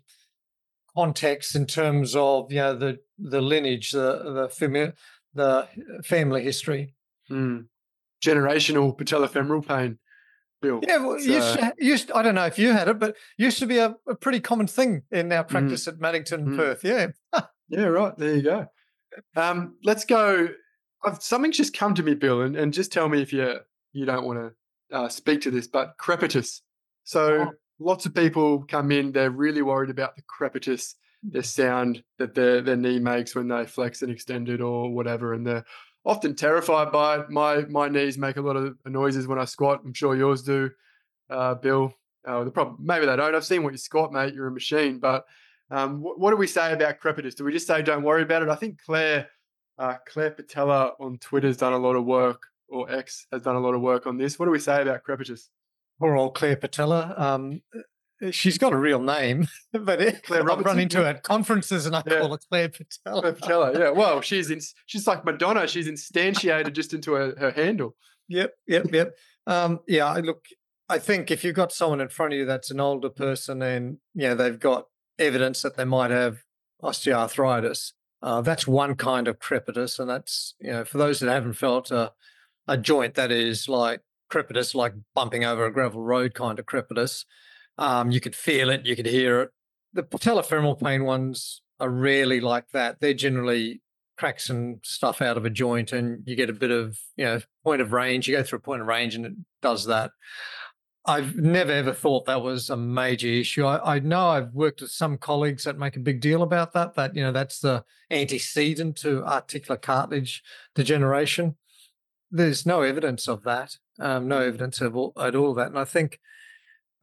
context in terms of, you know, the the lineage, the the family, the family history. mm. Generational patellofemoral pain, Bill. Yeah, well, it It's used uh, to, used I don't know if you had it, but it used to be a, a pretty common thing in our mm, practice at Maddington and mm. Perth. Yeah. Yeah, right. There you go. Um, let's go. I've, something's just come to me, Bill, and, and just tell me if you you don't want to uh, speak to this, but crepitus. So Oh, lots of people come in, they're really worried about the crepitus, the sound that their their knee makes when they flex and extend it or whatever, and they're often terrified by it. My my knees make a lot of noises when I squat. I'm sure yours do, uh, Bill. Uh, the problem, maybe they don't. I've seen what you squat, mate. You're a machine. But um, what, what do we say about crepitus? Do we just say don't worry about it? I think Claire uh, Claire Patella on Twitter has done a lot of work, or X has done a lot of work on this. What do we say about crepitus? poor old Claire Patella. Um, she's got a real name, but it, Claire I've run Robertson, into yeah, her at conferences and I yeah. call her Claire Patella. Claire Patella, yeah. Well, she's in, she's like Madonna. She's instantiated just into her, her handle. Yep, yep, yep. Um, yeah, I look, I think if you've got someone in front of you that's an older person and, you know, they've got evidence that they might have osteoarthritis, uh, that's one kind of crepitus. And that's, you know, for those that haven't felt a, a joint that is like crepitus, like bumping over a gravel road kind of crepitus, um, you could feel it, you could hear it. The patellofemoral pain ones are rarely like that. They're generally cracks and stuff out of a joint and you get a bit of, you know, point of range. You go through a point of range and it does that. I've never ever thought that was a major issue. I, I know I've worked with some colleagues that make a big deal about that, that, you know, that's the antecedent to articular cartilage degeneration. There's no evidence of that, um, no Mm, evidence of all, at all of that. And I think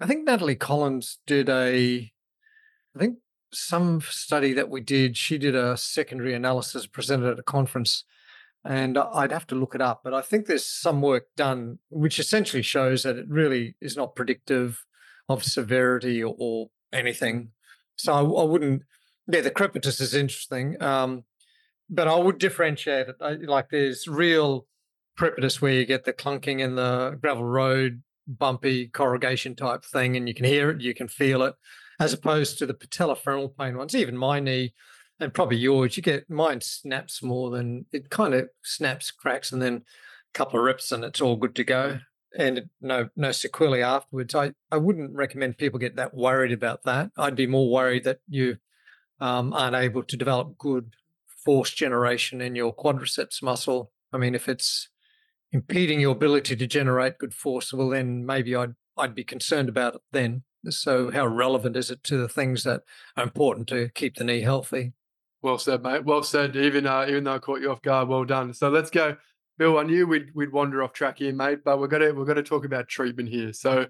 I think Natalie Collins did a, I think some study that we did, she did a secondary analysis presented at a conference, and I- I'd have to look it up. But I think there's some work done which essentially shows that it really is not predictive of severity or, or anything. So I, I wouldn't, yeah, the crepitus is interesting. Um, but I would differentiate it. I, like there's real crepitus where you get the clunking in the gravel road, bumpy corrugation type thing, and you can hear it, you can feel it, as opposed to the patellofemoral pain ones. Even my knee, and probably yours, you get mine snaps more than it kind of snaps, cracks, and then a couple of rips, and it's all good to go. And it- no, no sequelae afterwards. I, I wouldn't recommend people get that worried about that. I'd be more worried that you um, aren't able to develop good force generation in your quadriceps muscle. I mean, if it's impeding your ability to generate good force, well, then maybe I'd I'd be concerned about it then. So, how relevant is it to the things that are important to keep the knee healthy? Well said, mate. Well said. Even uh, even though I caught you off guard, well done. So let's go, Bill. I knew we'd we'd wander off track here, mate, but we're gonna we're gonna talk about treatment here. So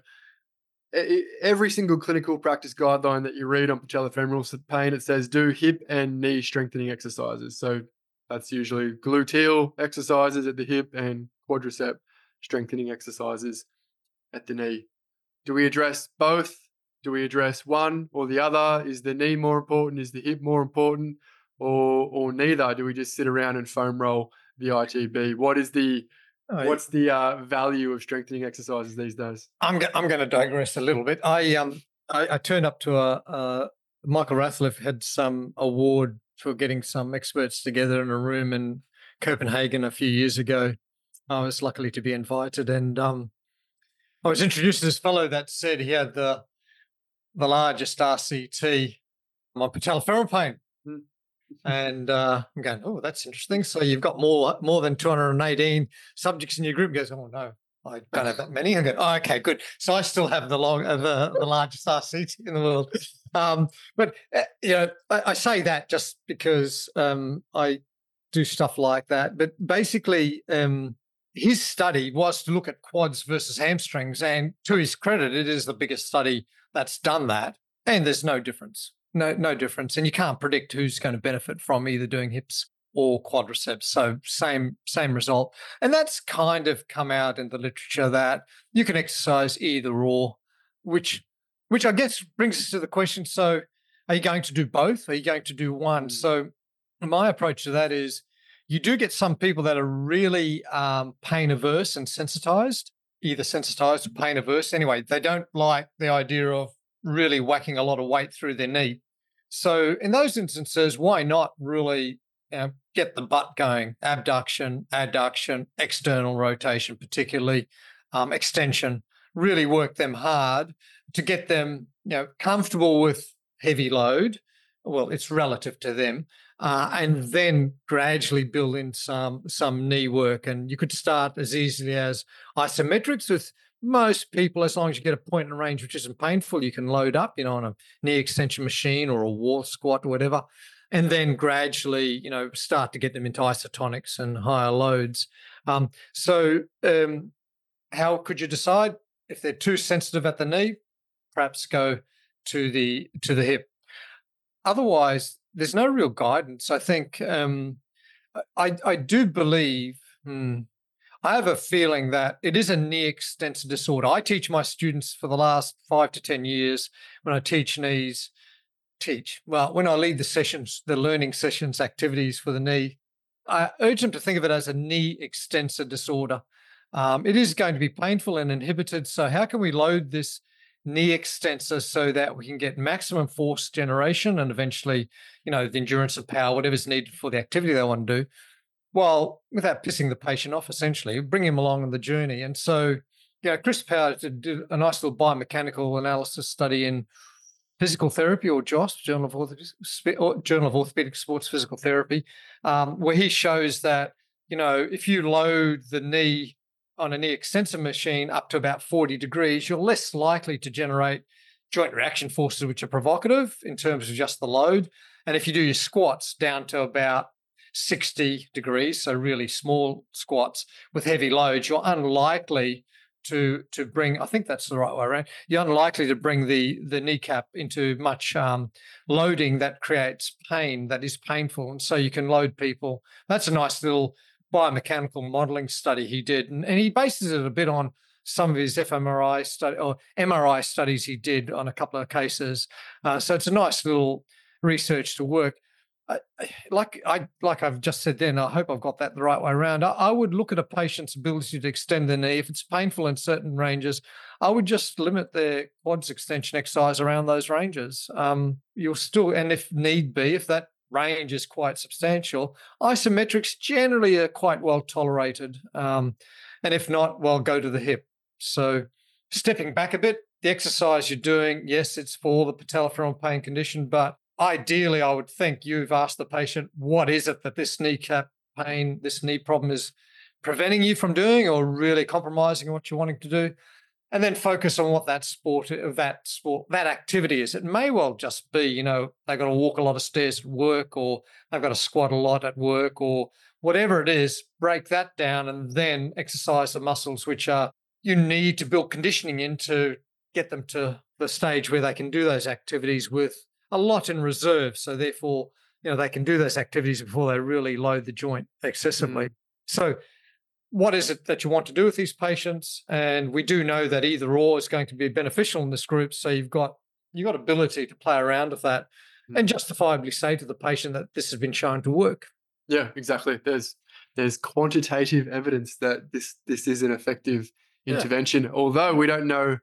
e- e- every single clinical practice guideline that you read on patellofemoral s- pain, it says do hip and knee strengthening exercises. So that's usually gluteal exercises at the hip and quadricep strengthening exercises at the knee. Do we address both? Do we address one or the other? Is the knee more important? Is the hip more important? Or or neither? Do we just sit around and foam roll the I T B? What is the I, what's the uh, value of strengthening exercises these days? I'm go- I'm going to digress a little bit. I um I, I turned up to a, a Michael Rathliff had some award for getting some experts together in a room in Copenhagen a few years ago. I was lucky to be invited, and um, I was introduced to this fellow that said he had the the largest R C T on patellofemoral pain. Hmm. And uh, I'm going, oh, that's interesting. So you've got more more than two hundred eighteen subjects in your group. He goes, oh no, I don't have that many. I go, oh, okay, good. So I still have the long, uh, the, the largest R C T in the world. Um, but uh, you know, I, I say that just because um, I do stuff like that. But basically, um, his study was to look at quads versus hamstrings, and to his credit, it is the biggest study that's done that, and there's no difference. No, no difference, and you can't predict who's going to benefit from either doing hips or quadriceps. So same same result, and that's kind of come out in the literature that you can exercise either or, which which I guess brings us to the question: so, are you going to do both? Are you going to do one? Mm. So, my approach to that is, you do get some people that are really um, pain averse and sensitized, either sensitized or pain averse. Anyway, they don't like the idea of really whacking a lot of weight through their knee. So in those instances, why not really you know, get the butt going? Abduction, adduction, external rotation, particularly um, extension. Really work them hard to get them you know comfortable with heavy load. Well, it's relative to them, uh, and then gradually build in some some knee work. And you could start as easily as isometrics with most people, as long as you get a point in range which isn't painful, you can load up, you know, on a knee extension machine or a wall squat or whatever, and then gradually, you know, start to get them into isotonics and higher loads. Um, so, um, how could you decide if they're too sensitive at the knee? Perhaps go to the to the hip. Otherwise, there's no real guidance. I think um, I I do believe. Hmm, I have a feeling that it is a knee extensor disorder. I teach my students for the last five to ten years when I teach knees, teach, well, when I lead the sessions, the learning sessions, activities for the knee, I urge them to think of it as a knee extensor disorder. Um, it is going to be painful and inhibited. So, how can we load this knee extensor so that we can get maximum force generation and eventually, you know, the endurance of power, whatever's needed for the activity they want to do? Well, without pissing the patient off, essentially, bring him along on the journey. And so, yeah, Chris Power did a nice little biomechanical analysis study in Physical Therapy, or J O S, Journal of Orthopedic, Journal of Orthopedic Sports Physical Therapy, um, where he shows that, you know, if you load the knee on a knee extensor machine up to about forty degrees, you're less likely to generate joint reaction forces, which are provocative in terms of just the load. And if you do your squats down to about sixty degrees, so really small squats with heavy loads, you're unlikely to to bring, I think that's the right way around. You're unlikely to bring the the kneecap into much um, loading that creates pain, that is painful, and so you can load people. That's a nice little biomechanical modeling study he did, and, and he bases it a bit on some of his fMRI study or M R I studies he did on a couple of cases. Uh, so it's a nice little research to work. I, like I like I've just said then, I hope I've got that the right way around. I, I would look at a patient's ability to extend the knee. If it's painful in certain ranges, I would just limit their quads extension exercise around those ranges. Um, you'll still, and if need be, if that range is quite substantial, isometrics generally are quite well tolerated. Um, and if not, well, go to the hip. So stepping back a bit, the exercise you're doing, yes, it's for the patellofemoral pain condition, but ideally, I would think you've asked the patient, what is it that this kneecap pain, this knee problem is preventing you from doing or really compromising what you're wanting to do? And then focus on what that sport, that sport, that activity is. It may well just be, you know, they've got to walk a lot of stairs at work, or they've got to squat a lot at work, or whatever it is, break that down and then exercise the muscles which are you need to build conditioning in to get them to the stage where they can do those activities with a lot in reserve. So therefore, you know, they can do those activities before they really load the joint excessively. Mm. So what is it that you want to do with these patients? And we do know that either or is going to be beneficial in this group. So you've got you've got ability to play around with that mm. and justifiably say to the patient that this has been shown to work. Yeah, exactly. There's there's quantitative evidence that this this is an effective intervention, yeah. although we don't know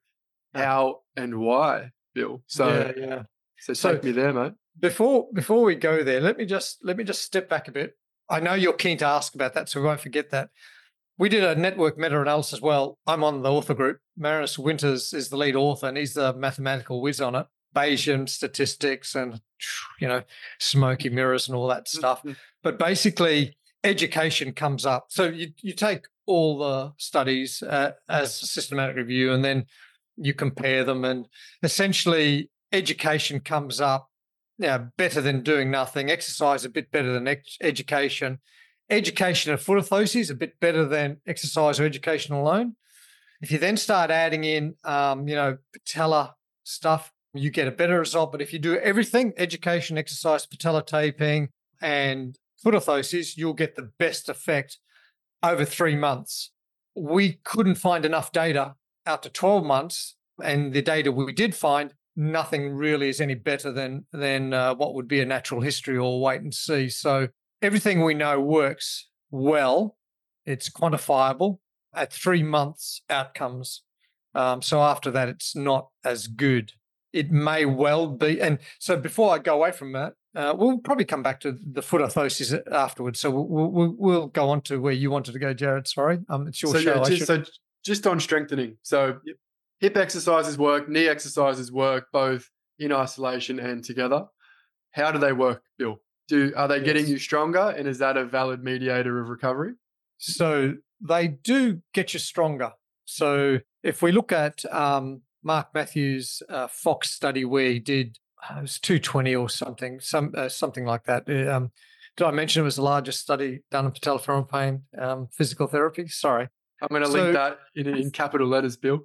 how and why, Bill. So yeah, yeah. So take so, me there, mate. Before before we go there, let me just let me just step back a bit. I know you're keen to ask about that, so we won't forget that. We did a network meta-analysis as well. I'm on the author group. Marinus Winters is the lead author, and he's the mathematical whiz on it. Bayesian statistics and, you know, smoky mirrors and all that stuff. Mm-hmm. But basically, education comes up. So you, you take all the studies uh, as a systematic review, and then you compare them, and essentially education comes up, you know, better than doing nothing. Exercise a bit better than ex- education. Education of foot orthosis a bit better than exercise or education alone. If you then start adding in, um, you know, patella stuff, you get a better result. But if you do everything, education, exercise, patella taping, and foot orthosis, you'll get the best effect over three months. We couldn't find enough data out to twelve months, and the data we did find, nothing really is any better than than uh, what would be a natural history or wait and see. So everything we know works well. It's quantifiable at three months outcomes. Um, so after that, it's not as good. It may well be. And so before I go away from that, uh, we'll probably come back to the foot orthosis afterwards. So we'll, we'll, we'll go on to where you wanted to go, Jared. Sorry. Um, it's your so, show. Yeah, just, so just on strengthening. So yep. Hip exercises work, knee exercises work, both in isolation and together. How do they work, Bill? Do Are they yes. getting you stronger, and is that a valid mediator of recovery? So they do get you stronger. So if we look at um, Mark Matthews' uh, Fox study where he did, uh, it was two twenty or something, some uh, something like that. Um, did I mention it was the largest study done in patellofemoral pain um, physical therapy? Sorry. I'm going to so, link that in, in capital letters, Bill.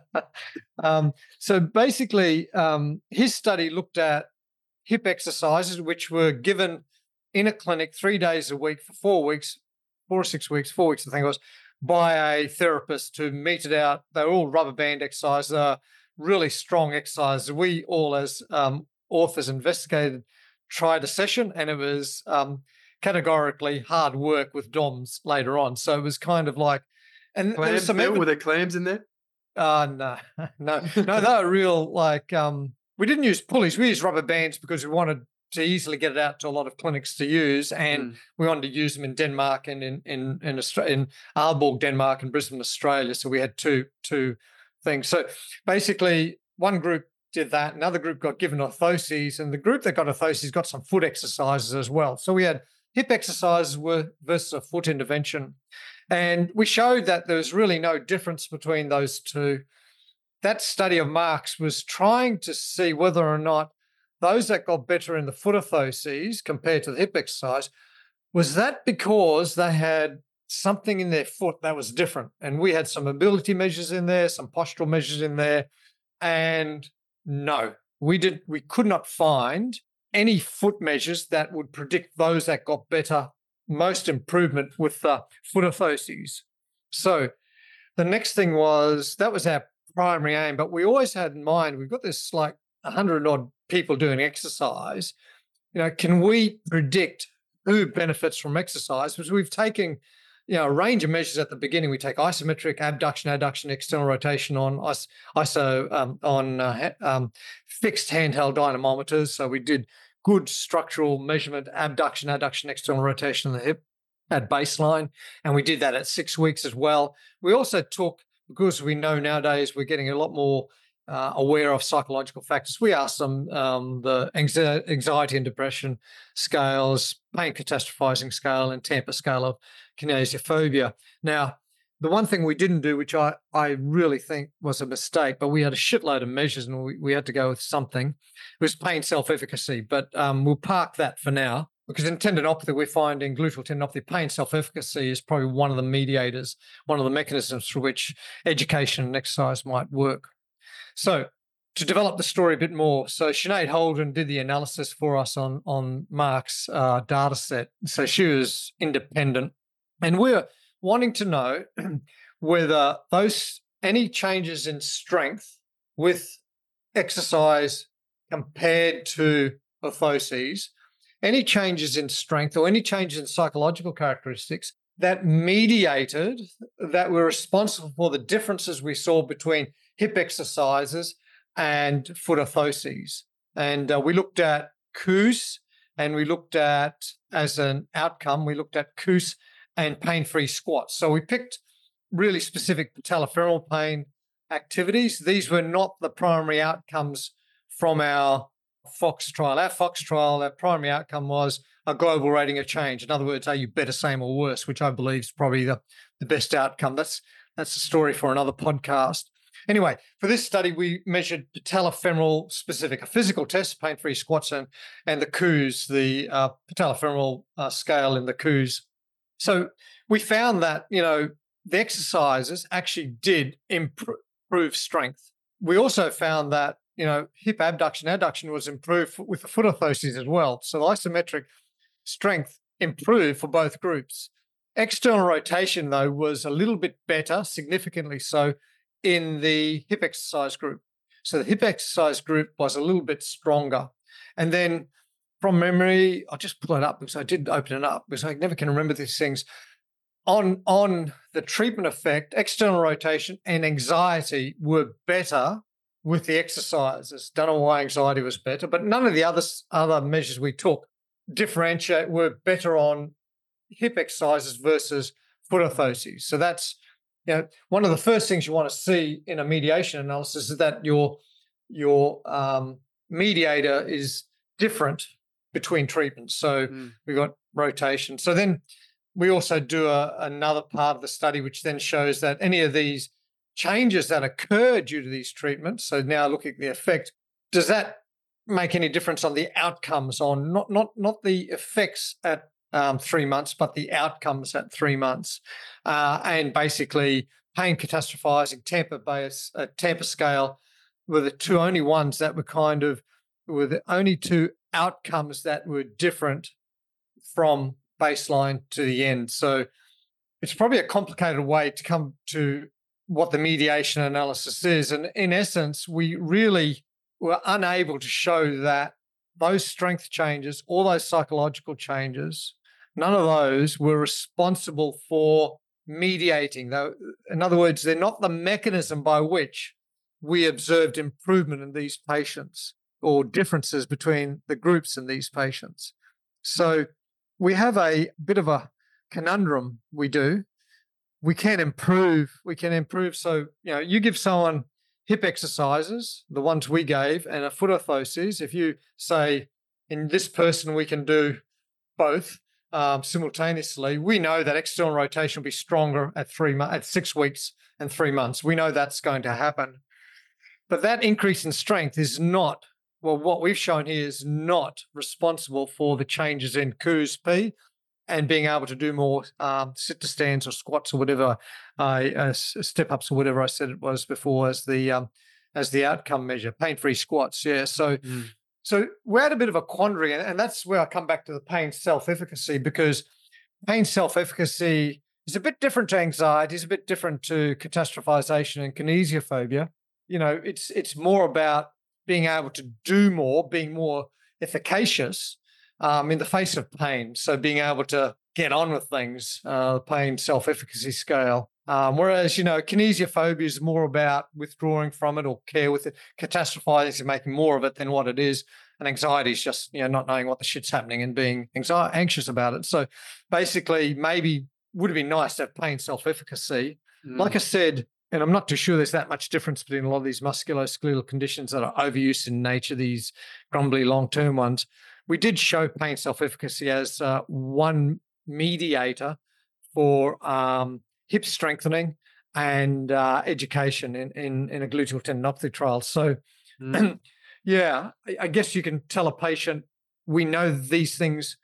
um, so basically, um, his study looked at hip exercises, which were given in a clinic three days a week for four weeks, four or six weeks, four weeks, I think it was, by a therapist to meet it out. They were all rubber band exercises, uh, really strong exercises. We all, as um, authors investigated, tried a session, and it was um, categorically hard work with D O Ms later on. So it was kind of like, and clams, there was some Bill, were there clams in there? Uh, no, no, no, they were real, like, um, we didn't use pulleys. We used rubber bands because we wanted to easily get it out to a lot of clinics to use, and mm. we wanted to use them in Denmark and in in in, Australia, in Aalborg, Denmark, and Brisbane, Australia. So we had two two things. So basically, one group did that, another group got given orthoses, and the group that got orthoses got some foot exercises as well. So we had hip exercises were versus a foot intervention, and we showed that there was really no difference between those two. That study of Mark's was trying to see whether or not those that got better in the foot orthoses compared to the hip exercise, was that because they had something in their foot that was different. And we had some mobility measures in there, some postural measures in there. And no, we did we could not find any foot measures that would predict those that got better, most improvement with the foot orthoses. So the next thing was, that was our primary aim, but we always had in mind, we've got this like a hundred odd people doing exercise. You know, can we predict who benefits from exercise? Because we've taken, you know, a range of measures at the beginning. We take isometric, abduction, adduction, external rotation on is- iso um, on uh, ha- um, fixed handheld dynamometers. So we did good structural measurement, abduction, adduction, external rotation in the hip at baseline, and we did that at six weeks as well. We also took, because we know nowadays we're getting a lot more uh, aware of psychological factors, we asked them um, the anxi- anxiety and depression scales, pain catastrophizing scale, and Tampa scale of kinesiophobia. Now, the one thing we didn't do, which I, I really think was a mistake, but we had a shitload of measures and we, we had to go with something, was pain self-efficacy. But um, we'll park that for now, because in tendinopathy, we're finding gluteal tendinopathy, pain self-efficacy is probably one of the mediators, one of the mechanisms through which education and exercise might work. So to develop the story a bit more, so Sinead Holden did the analysis for us on, on Mark's uh, data set. So she was independent, and we're wanting to know whether those any changes in strength with exercise compared to orthoses, any changes in strength or any changes in psychological characteristics that mediated, that were responsible for the differences we saw between hip exercises and foot orthoses. And uh, we looked at Koos, and we looked at, as an outcome, we looked at Koos and pain-free squats. So we picked really specific patellofemoral pain activities. These were not the primary outcomes from our Fox trial. Our Fox trial, our primary outcome was a global rating of change. In other words, are you better, same, or worse, which I believe is probably the, the best outcome. That's, that's a story for another podcast. Anyway, for this study, we measured patellofemoral specific, a physical test, pain-free squats, and, and the Koos, the uh, patellofemoral uh, scale in the Koos. So we found that, you know, the exercises actually did improve strength. We also found that, you know, hip abduction, adduction was improved with the foot orthoses as well. So the isometric strength improved for both groups. External rotation, though, was a little bit better, significantly so, in the hip exercise group. So the hip exercise group was a little bit stronger. And then from memory, I'll just pull it up because I did open it up because I never can remember these things. On, on the treatment effect, external rotation and anxiety were better with the exercises. Don't know why anxiety was better, but none of the other, other measures we took differentiate, were better on hip exercises versus foot orthoses. So that's, you know, one of the first things you want to see in a mediation analysis is that your, your um, mediator is different between treatments. So mm. we've got rotation. So then we also do a, another part of the study, which then shows that any of these changes that occur due to these treatments, so now looking at the effect, does that make any difference on the outcomes, on not not not the effects at um, three months, but the outcomes at three months? Uh, and basically, pain catastrophizing, Tampa base, uh, Tampa scale were the two only ones that were kind of, were the only two outcomes that were different from baseline to the end. So it's probably a complicated way to come to what the mediation analysis is. And in essence, we really were unable to show that those strength changes, all those psychological changes, none of those were responsible for mediating. Though, in other words, they're not the mechanism by which we observed improvement in these patients or differences between the groups in these patients. So we have a bit of a conundrum. We do. We can improve. We can improve. So, you know, you give someone hip exercises, the ones we gave, and a foot orthoses. If you say, in this person, we can do both um, simultaneously, we know that external rotation will be stronger at three mo- at six weeks and three months. We know that's going to happen. But that increase in strength is not, well, what we've shown here is not responsible for the changes in Koos P and being able to do more um, sit to stands or squats or whatever, uh, uh, step ups or whatever I said it was before as the um, as the outcome measure, pain free squats. Yeah, so Mm. so we're at a bit of a quandary, and, and that's where I come back to the pain self efficacy, because pain self efficacy is a bit different to anxiety, is a bit different to catastrophization and kinesiophobia. You know, it's it's more about being able to do more, being more efficacious um, in the face of pain. So being able to get on with things, uh, pain self efficacy scale. Um, whereas, you know, kinesiophobia is more about withdrawing from it or care with it, catastrophizing and making more of it than what it is. And anxiety is just, you know, not knowing what the shit's happening and being anxi- anxious about it. So basically, maybe would have been nice to have pain self efficacy. Like Mm. I said, and I'm not too sure there's that much difference between a lot of these musculoskeletal conditions that are overuse in nature, these grumbly long term ones. We did show pain self efficacy as uh, one mediator for um, hip strengthening and uh, education in, in, in a gluteal tendinopathy trial. So, Mm. yeah, I, I guess you can tell a patient, we know these things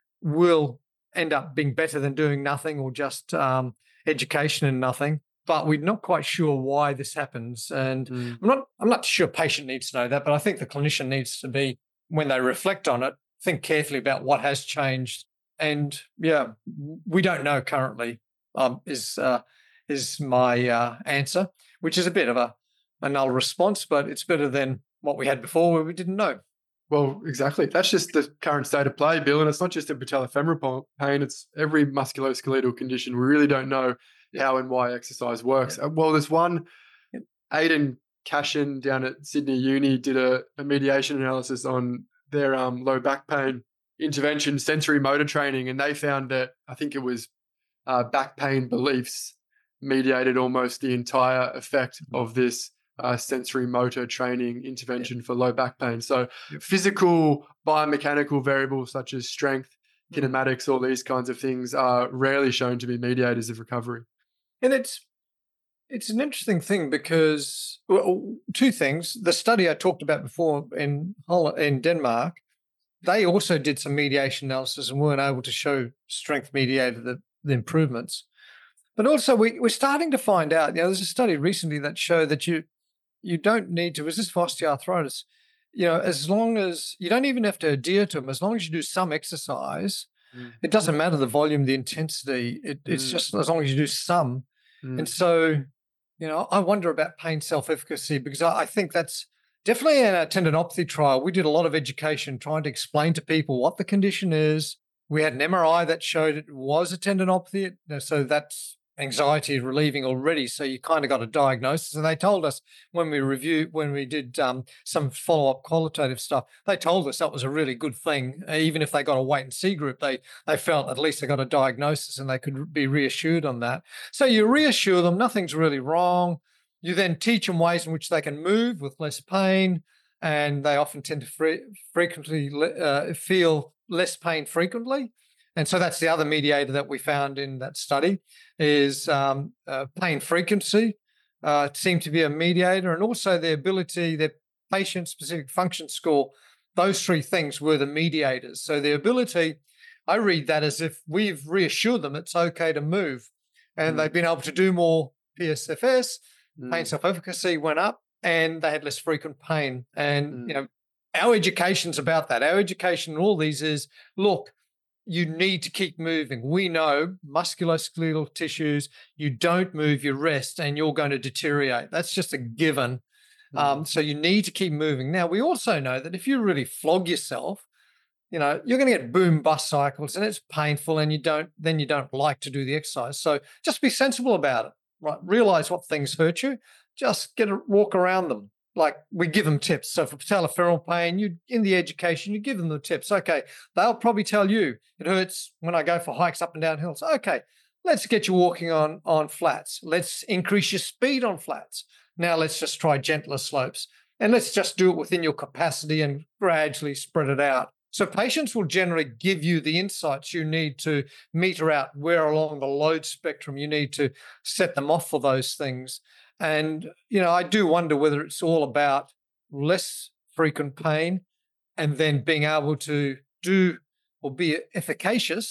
will end up being better than doing nothing or just um, education and nothing. But we're not quite sure why this happens, and Mm. I'm not. I'm not sure patient needs to know that, but I think the clinician needs to be, when they reflect on it, think carefully about what has changed. And yeah, we don't know currently. Um, is uh, is my uh, answer, which is a bit of a, a null response, but it's better than what we had before where we didn't know. Well, exactly. That's just the current state of play, Bill. And it's not just a patellofemoral po- pain, it's every musculoskeletal condition. We really don't know Yeah. how and why exercise Yeah. works. Uh, Well, there's one, Yep. Aidan Cashin down at Sydney Uni did a, a mediation analysis on their um, low back pain intervention, sensory motor training. And they found that I think it was uh, back pain beliefs mediated almost the entire effect Mhm. of this uh, sensory motor training Yeah. intervention for low back pain. So, Yep. physical, biomechanical variables such as strength, Mm. kinematics, all these kinds of things are rarely shown to be mediators of recovery. And it's it's an interesting thing because, well, two things. The study I talked about before in Hol- in Denmark, they also did some mediation analysis and weren't able to show strength mediated the, the improvements. But also, we, we're starting to find out. You know, there's a study recently that showed that you you don't need to resist osteoarthritis. You know, as long as you don't even have to adhere to them, as long as you do some exercise, Mm, it doesn't matter the volume, the intensity. It, it's mm, just as long as you do some. And mm, so, you know, I wonder about pain self-efficacy because I, I think that's definitely in a tendinopathy trial. We did a lot of education trying to explain to people what the condition is. We had an M R I that showed it was a tendinopathy, you know, so that's anxiety relieving already. So you kind of got a diagnosis, and they told us when we reviewed, when we did um, some follow-up qualitative stuff, they told us that was a really good thing. Uh, Even if they got a wait and see group, they they felt at least they got a diagnosis and they could be reassured on that. So you reassure them nothing's really wrong. You then teach them ways in which they can move with less pain, and they often tend to fre- frequently uh, feel less pain frequently. And so that's the other mediator that we found in that study is um, uh, pain frequency uh, seemed to be a mediator, and also the ability, their patient-specific function score. Those three things were the mediators. So the ability, I read that as if we've reassured them it's okay to move, and mm, they've been able to do more P S F S, pain mm, self-efficacy went up, and they had less frequent pain. And you mm, know, our education's about that. Our education in all these is look, you need to keep moving. We know musculoskeletal tissues, you don't move, you rest, and you're going to deteriorate. That's just a given. mm, Um, so you need to keep moving. Now, we also know that if you really flog yourself, you know, you're going to get boom bust cycles and it's painful and you don't, then you don't like to do the exercise. So just be sensible about it, right? Realize what things hurt you. Just get a walk around them. Like we give them tips. So for patellofemoral pain, you in the education, you give them the tips. Okay, they'll probably tell you it hurts when I go for hikes up and down hills. Okay, let's get you walking on on flats. Let's increase your speed on flats. Now let's just try gentler slopes, and let's just do it within your capacity and gradually spread it out. So patients will generally give you the insights you need to meter out where along the load spectrum you need to set them off for those things. And, you know, I do wonder whether it's all about less frequent pain and then being able to do or be efficacious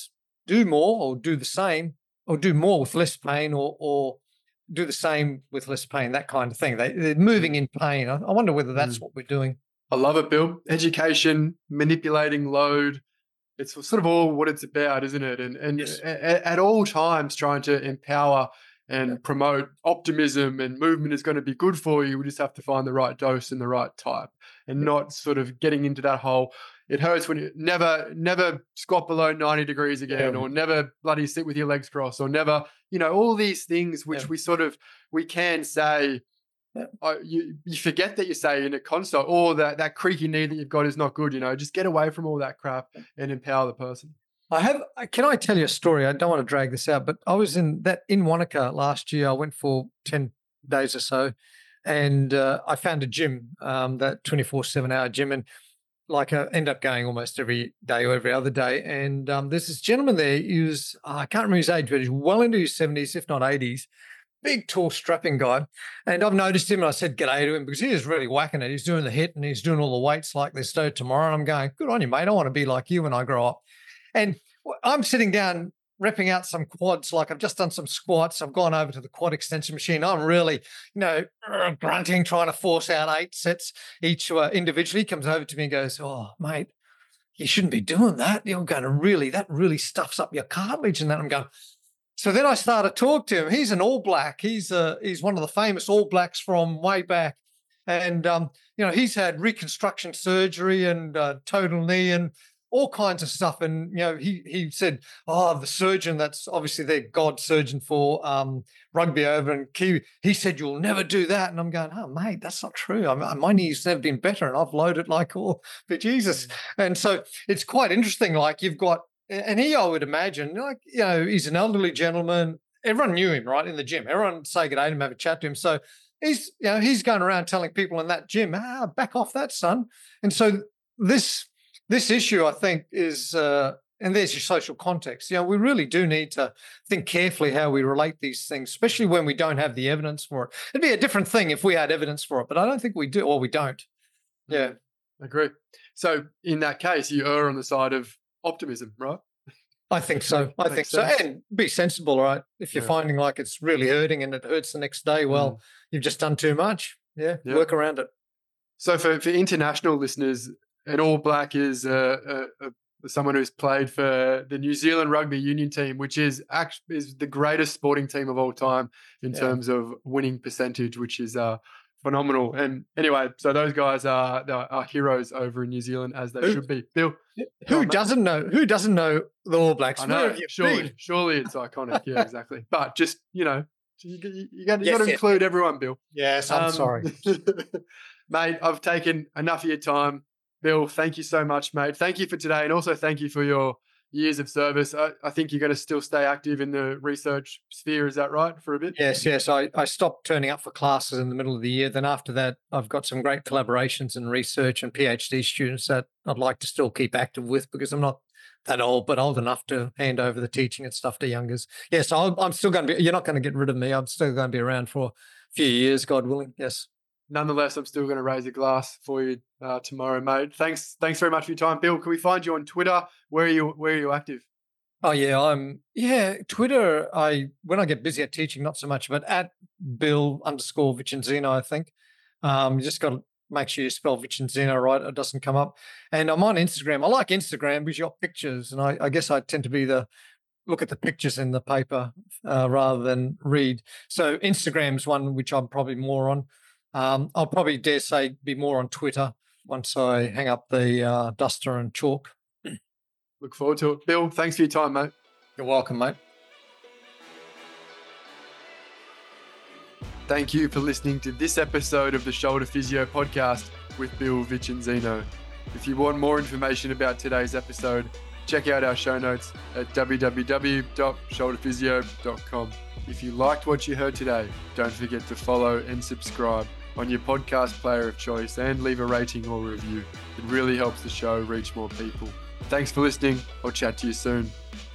do more or do the same or do more with less pain or or do the same with less pain, that kind of thing. They, they're moving in pain. I, I wonder whether that's Mm. what we're doing. I love it, Bill. Education, manipulating load. It's sort of all what it's about, isn't it? And and Yes. at, at all times trying to empower and Yeah. promote optimism and movement is going to be good for you. We just have to find the right dose and the right type, and not sort of getting into that whole. It hurts when you never never squat below ninety degrees again, Yeah. or never bloody sit with your legs crossed, or never, you know, all these things which Yeah. we sort of we can say. Yeah. Uh, you you forget that you say in a consult, or that that creaky knee that you've got is not good. You know, just get away from all that crap and empower the person. I have. Can I tell you a story? I don't want to drag this out, but I was in that in Wanaka last year. I went for ten days or so, and uh, I found a gym, um, that twenty-four seven hour gym, and like I end up going almost every day or every other day. And um, there's this gentleman there. He was I can't remember his age, but he's well into his seventies, if not eighties. Big, tall, strapping guy. And I've noticed him and I said g'day to him because he is really whacking it. He's doing the hit and he's doing all the weights like there's no tomorrow. And I'm going, good on you, mate. I want to be like you when I grow up. And I'm sitting down repping out some quads, like I've just done some squats. I've gone over to the quad extension machine. I'm really, you know, grunting, trying to force out eight sets each uh, individually. He comes over to me and goes, oh, mate, you shouldn't be doing that. You're going to really, that really stuffs up your cartilage. And then I'm going, so then I started to talk to him. He's an All Black. He's uh, he's one of the famous All Blacks from way back. And, um, you know, he's had reconstruction surgery and uh, total knee and all kinds of stuff. And, you know, he he said, oh, the surgeon, that's obviously their God surgeon for um, rugby over in Kiwi, he said, you'll never do that. And I'm going, oh, mate, that's not true. I mean, my knee's never been better and I've loaded like all for Jesus. And so it's quite interesting. Like you've got, and he, I would imagine, like, you know, he's an elderly gentleman. Everyone knew him, right, in the gym. Everyone say good day to him, have a chat to him. So he's, you know, he's going around telling people in that gym, ah, back off that, son. And so this this issue, I think, is, uh, and there's your social context. You know, we really do need to think carefully how we relate these things, especially when we don't have the evidence for it. It'd be a different thing if we had evidence for it, but I don't think we do, or we don't. Yeah. I agree. So in that case, you err on the side of optimism, right? I think so. I Makes think so. sense. And be sensible, right? If you're Yeah. finding like it's really hurting and it hurts the next day, well, Mm. you've just done too much. Yeah, Yeah. work around it. So for, for international listeners, an All Black is uh, uh, uh, someone who's played for the New Zealand rugby union team, which is actually is the greatest sporting team of all time in Yeah. terms of winning percentage, which is uh, phenomenal. And anyway, so those guys are are heroes over in New Zealand, as they Who- should be. Bill, Who on, mate. doesn't know? Who doesn't know the All Blacks? I Where know, have you surely, been? surely it's iconic. Yeah, exactly. But just you know, you, you, you got you Yes, got to yes, include everyone, Bill. Yes, I'm Um, sorry. mate, I've taken enough of your time. Bill, thank you so much, mate. Thank you for today. And also thank you for your years of service. I, I think you're going to still stay active in the research sphere. Is that right? For a bit? Yes, yes. I, I stopped turning up for classes in the middle of the year. Then after that, I've got some great collaborations and research and PhD students that I'd like to still keep active with because I'm not that old, but old enough to hand over the teaching and stuff to youngers. Yes, I'll, I'm still going to be, you're not going to get rid of me. I'm still going to be around for a few years, God willing. Yes. Nonetheless, I'm still going to raise a glass for you uh, tomorrow, mate. Thanks, thanks very much for your time, Bill. Can we find you on Twitter? Where are you? Where are you active? Oh yeah, I'm yeah, Twitter, I when I get busy at teaching, not so much, but at Bill underscore Vicenzino, I think. Um, you just got to make sure you spell Vicenzino right, it doesn't come up. And I'm on Instagram. I like Instagram because you got pictures, and I, I guess I tend to be the look at the pictures in the paper uh, rather than read. So Instagram's one which I'm probably more on. Um, I'll probably dare say be more on Twitter once I hang up the uh, duster and chalk. Look forward to it. Bill, thanks for your time, mate. You're welcome, mate. Thank you for listening to this episode of the Shoulder Physio podcast with Bill Vicenzino. If you want more information about today's episode, check out our show notes at w w w dot shoulder physio dot com. If you liked what you heard today, don't forget to follow and subscribe on your podcast player of choice and leave a rating or review. It really helps the show reach more people. Thanks for listening. I'll chat to you soon.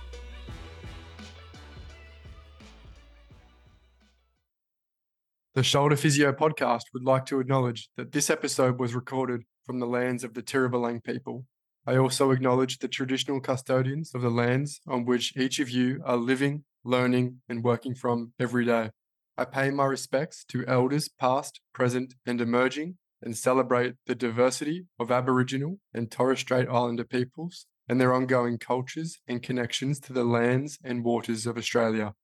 The Shoulder Physio podcast would like to acknowledge that this episode was recorded from the lands of the Tirabalang people. I also acknowledge the traditional custodians of the lands on which each of you are living, learning, and working from every day. I pay my respects to elders past, present, and emerging, and celebrate the diversity of Aboriginal and Torres Strait Islander peoples and their ongoing cultures and connections to the lands and waters of Australia.